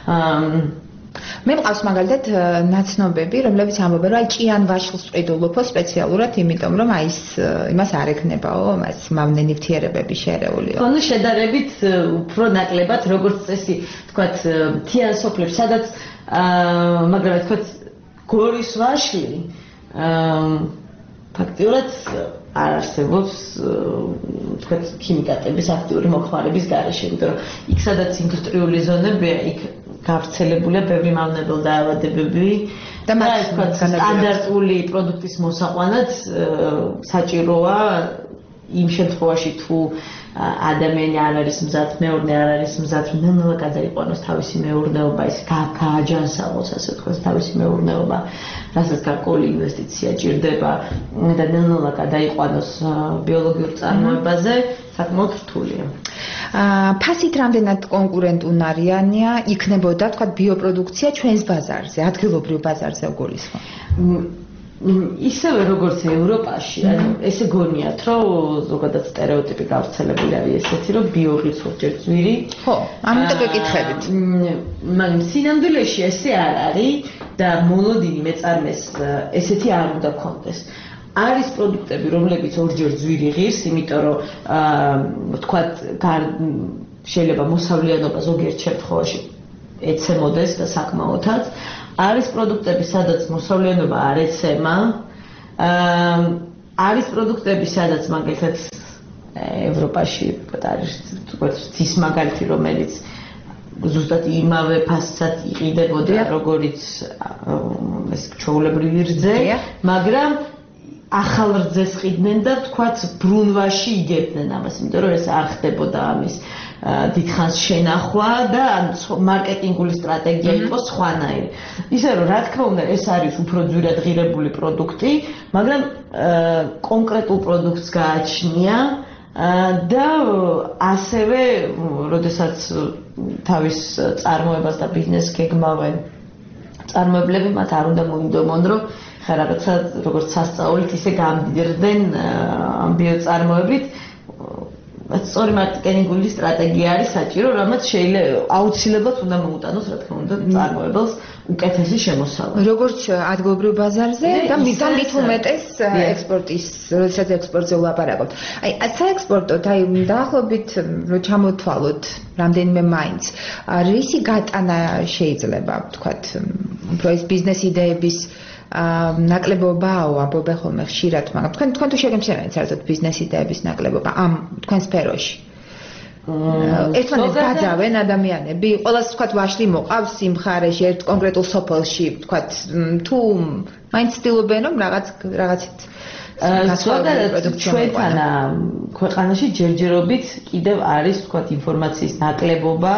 მე მყავს მაგალითად ნაცნობები, რომლებიც ამბობენ, რომ აი ჭიან ვაშლს წვიდულობო სპეციალურად, იმიტომ რომ აი ის იმას არ ექნებაო, მას მავნე ნივთიერებები შერეულიო. ანუ შედარებით უფრო ნაკლებად, როგორც წესი, თქვათ, მთიან სოფლებში, სადაც მაგრამ თქვათ, გორის ვაშლი ფაქტიურად არ არსებობს თქვათ ქიმიკატების აქტიური მოხმარების გარეშე, იმიტომ რომ იქ სადაც ინდუსტრიული ზონებია, იქ გავრცელებულია ბევრი მავნებელ დაავადებები და მათ თქვათ სტანდარტული პროდუქტის მოსაყვანად საჭიროა იმ შემთხვევაში თუ ადამიანი არ არის მზად, მეურნე არ არის მზად, ნელ-ნელა გადაიყვანოს თავისი მეურნეობა, ის გააჯანსაღოს, ასე ვთქვათ, თავისი მეურნეობა, რასაც გარკვეული ინვესტიცია ჭირდება და ნელ-ნელა გადაიყვანოს ბიოლოგიურ წარმოებაზე, საკმაოდ რთულია. ფასით რამდენად კონკურენტუნარიანია იქნებოდა, თქვათ, ბიოპროდუქცია ჩვენს ბაზარზე, ადგილობრივ ბაზარზე უგულისხმობ? ისევე როგორც ევროპაში, ანუ ესე გონიათ, რომ ზოგადად სტერეოტიპი გავრცელებული არის ესეთი, რომ ბიოღიც ხოჭერ ძვირი. ხო, ამიტომ გეკითხებით. მაგრამ სინამდვილეში ესე არ არის და მოლოდინი მეწარმეს ესეთი არ უნდა ქონდეს. არის პროდუქტები, რომლებიც ორჯერ ძვირი ღირს, იმიტომ რომ ვთქვათ, შეიძლება მოსავლიანობა ზოგიერთ შემთხვევაში ეცემოდეს და საკმაოდაც. არის პროდუქტები, სადაც მოსავლიანობა არ ეცემა. არის პროდუქტები, სადაც მაგალითად ევროპაში არის თქვათ დის მაგალითი, რომელიც ზუსტად იმავე ფასად იყიდებოდა, როგორიც ეს ჩვეულებრივი რძე, მაგრამ ახალ რძეს ყიდნენ და თქვათ ბრუნვაში იგებდნენ ამას, იმიტომ რომ ეს არ ხდებოდა ამის დიდხანს შენახვა და მარკეტინგული სტრატეგია იყო სხვანაირი. ისე რომ რა თქმა უნდა ეს არის უფრო ძვირადღირებული პროდუქტი, მაგრამ კონკრეტულ პროდუქტს გააჩნია და ასევე, როდესაც თავის წარმოებას და ბიზნესს გეგმავენ წარმოებლები, მათ არ უნდა მოინდომონ, რომ ხა რაღაცა როგორც სასწაულით ისე გამდიდრდნენ ამ ბიოწარმოებით. სწორი მარკეტინგული სტრატეგია არის საჭირო, რამაც შეიძლება აუცილებლად უნდა მოუტანოს, რა თქმა უნდა, წარმოებელს უკეთესი შემოსავალი. როგორც ადგილობრივ ბაზარზე და მით უმეტეს ექსპორტის, როდესაც ექსპორტზე ვლაპარაკობთ. აი, საექსპორტოდ, აი, დაახლოებით რო ჩამოთვალოთ რამდენიმე მაინც, რისი გატანა შეიძლება, ვთქვათ, უფრო ეს ბიზნეს იდეების ნაკლებობაო, ამბობენ ხოლმე ხშირად, მაგრამ თქვენ თქვენ თუ შეგემჩნევთ საერთოდ ბიზნეს იდეების ნაკლებობა ამ თქვენ სფეროში? ერთმანეთს გაძავენ ადამიანები, ყოველას ვთქვათ ვაშლი მოყავს იმ მხარეში, ერთ კონკრეტულ სოფელში, ვთქვათ, თუ მაინც ცდილობენ რომ რაღაც რაღაცით ზოგადად ჩვენთან ქვეყანაში ჯერჯერობით კიდევ არის, ვთქვათ, ინფორმაციის ნაკლებობა.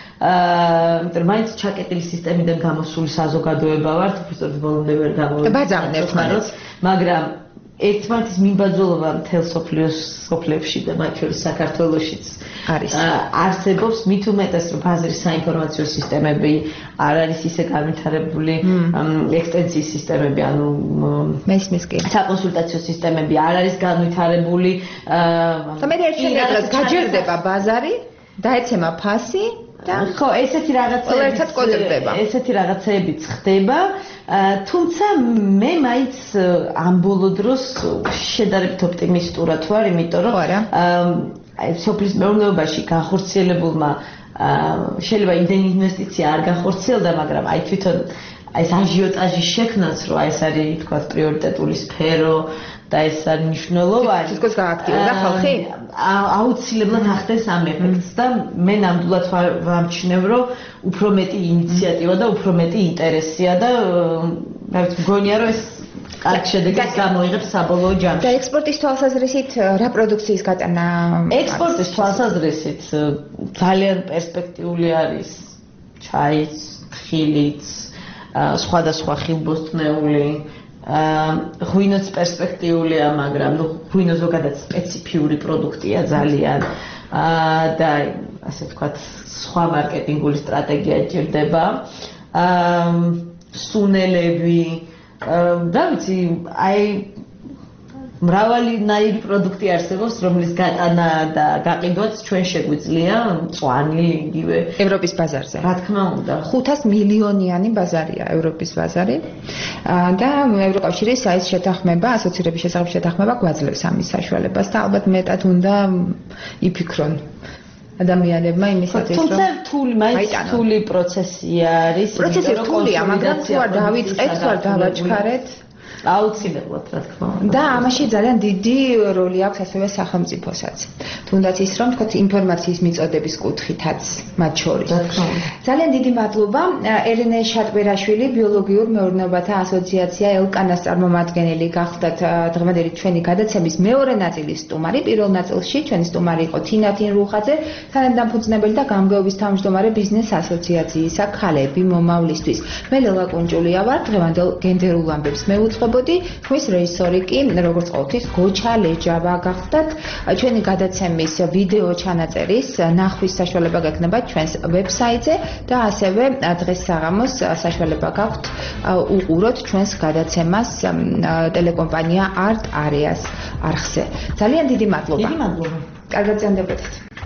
აა, მაინც ჩაკეტილი სისტემიდან გამოსული საზოგადოება ვართ, უბრალოდ ბოლომდე ვერ გამოვიდა. ბაძავენ ერთმანეთს, მაგრამ ერთმანეთის მიმბაძოლობა მთელ სოფლიოს სოფლებში და მათ შორის საქართველოშიც არის. არსებობს მით უმეტეს, რომ ბაზრის საინფორმაციო სისტემები არ არის ისე განვითარებული, ექსტენსიის სისტემები, ანუ მესმის კი. საკონსულტაციო სისტემები არ არის განვითარებული. და მე ერთი რაღაც გაჯერდება ბაზარი, დაეცემა ფასი ხო, ესეთი რაღაცები კოდდება. ესეთი რაღაცებიც ხდება, თუმცა მე მაინც ამ ბოლო დროს შედარებით ოპტიმისტურად ვარ, იმიტომ რომ აი სოფლის მეურნეობაში განხორციელებულმა შეიძლება იმდენი ინვესტიცია არ განხორციელდა, მაგრამ აი თვითონ აი ეს აჟიოტაჟის შექმნაც, რომ აი ეს არის თქვა პრიორიტეტული სფერო და ეს არის მნიშვნელოვანი. თითქოს გააქტიურდა ხალხი? აუცილებლად ახდენს ამ ეფექტს და მე ნამდვილად ვამჩნევ, რომ უფრო მეტი ინიციატივა და უფრო მეტი ინტერესია და რა ვიცი, მგონია, რომ ეს კარგ შედეგს გამოიღებს საბოლოო ჯამში. და ექსპორტის თვალსაზრისით რა პროდუქციის გატანა? ექსპორტის თვალსაზრისით ძალიან პერსპექტიული არის ჩაის, ხილიც, სხვადასხვა ხილბოსტნეული, ღვინოც პერსპექტიულია, მაგრამ ნუ ღვინო ზოგადად სპეციფიური პროდუქტია ძალიან და ასე ვთქვათ, სხვა მარკეტინგული სტრატეგია ჭირდება. სუნელები, რა ვიცი, აი მრავალი ნაირი პროდუქტი არსებობს, რომლის გატანა და გაყიდვაც ჩვენ შეგვიძლია, მწვანე იგივე ევროპის ბაზარზე. რა თქმა უნდა, ხუთას მილიონიანი ბაზარია ევროპის ბაზარი და ევროკავშირის აი ეს შეთანხმება, ასოცირების შესახებ შეთანხმება გვაძლევს ამის საშუალებას და ალბათ მეტად უნდა იფიქრონ ადამიანებმა იმისათვის, რომ თუმცა რთული, მაინც რთული პროცესი არის. პროცესი რთულია, მაგრამ თუ არ დავიწყეთ, თუ არ დავაჩქარეთ, აუცილებლად, რა თქმა უნდა. და ამაში ძალიან დიდი როლი აქვს ასევე სახელმწიფოსაც. თუნდაც ის, რომ თქვათ ინფორმაციის მიწოდების კუთხითაც მათ შორის. რა თქმა უნდა. ძალიან დიდი მადლობა. ელენე შატბერაშვილი, ბიოლოგიურ მეურნეობათა ასოციაცია ელკანას წარმომადგენელი გახლდათ დღევანდელი ჩვენი გადაცემის მეორე ნაწილის სტუმარი. პირველ ნაწილში ჩვენი სტუმარი იყო თინა თინრუხაძე, თანადამფუძნებელი და გამგეობის თავმჯდომარე ბიზნეს ასოციაციისა ქალები მომავლისთვის. მე ლელა კუნჭულია ვარ, დღევანდელ გენდერულ ამბებს მევუწყობ ხმის რეჟისორი კი, როგორც ყოველთვის, გოჩა ლეჯავა გახლდათ. ჩვენი გადაცემის ვიდეო ჩანაწერის ნახვის საშუალება გექნება ჩვენს ვებსაიტზე და ასევე დღეს საღამოს საშუალება გაქვთ უყუროთ ჩვენს გადაცემას ტელეკომპანია art areas არხზე. ძალიან დიდი მადლობა. დიდი მადლობა. კარგად ზამდებოდეთ.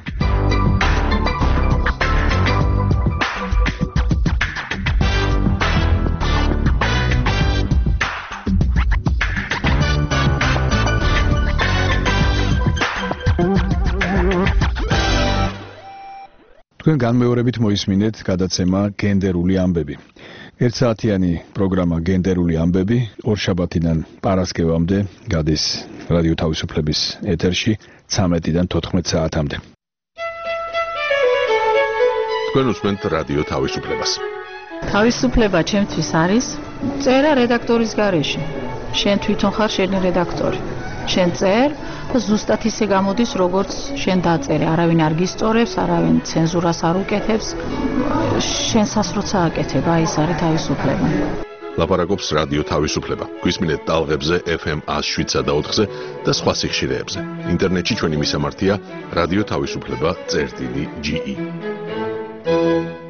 თქვენ განმეორებით მოისმინეთ გადაცემა გენდერული ამბები. ერთსაათიანი პროგრამა გენდერული ამბები ორშაბათიდან პარასკევამდე გადის რადიო თავისუფლების ეთერში ცამეტიდან თოთხმეტ საათამდე. თქვენ უსმენთ რადიო თავისუფლებას. თავისუფლება ჩემთვის არის წერა რედაქტორის გარეშე. შენ თვითონ ხარ შენი რედაქტორი. შენ წერ და ზუსტად ისე გამოდის, როგორც შენ დაწერე. არავინ არ გისწორებს, არავინ ცენზურას არ უკეთებს. შენსას როცა აკეთებ, აი ეს არის თავისუფლება. ლაპარაკობს რადიო თავისუფლება. გვისმინეთ ტალღებზე ეფ ემ one oh seven და ოთხზე და სხვა სიხშირეებზე. ინტერნეტში ჩვენი მისამართია რადიო თავისუფლება წერტილი ჯი ი.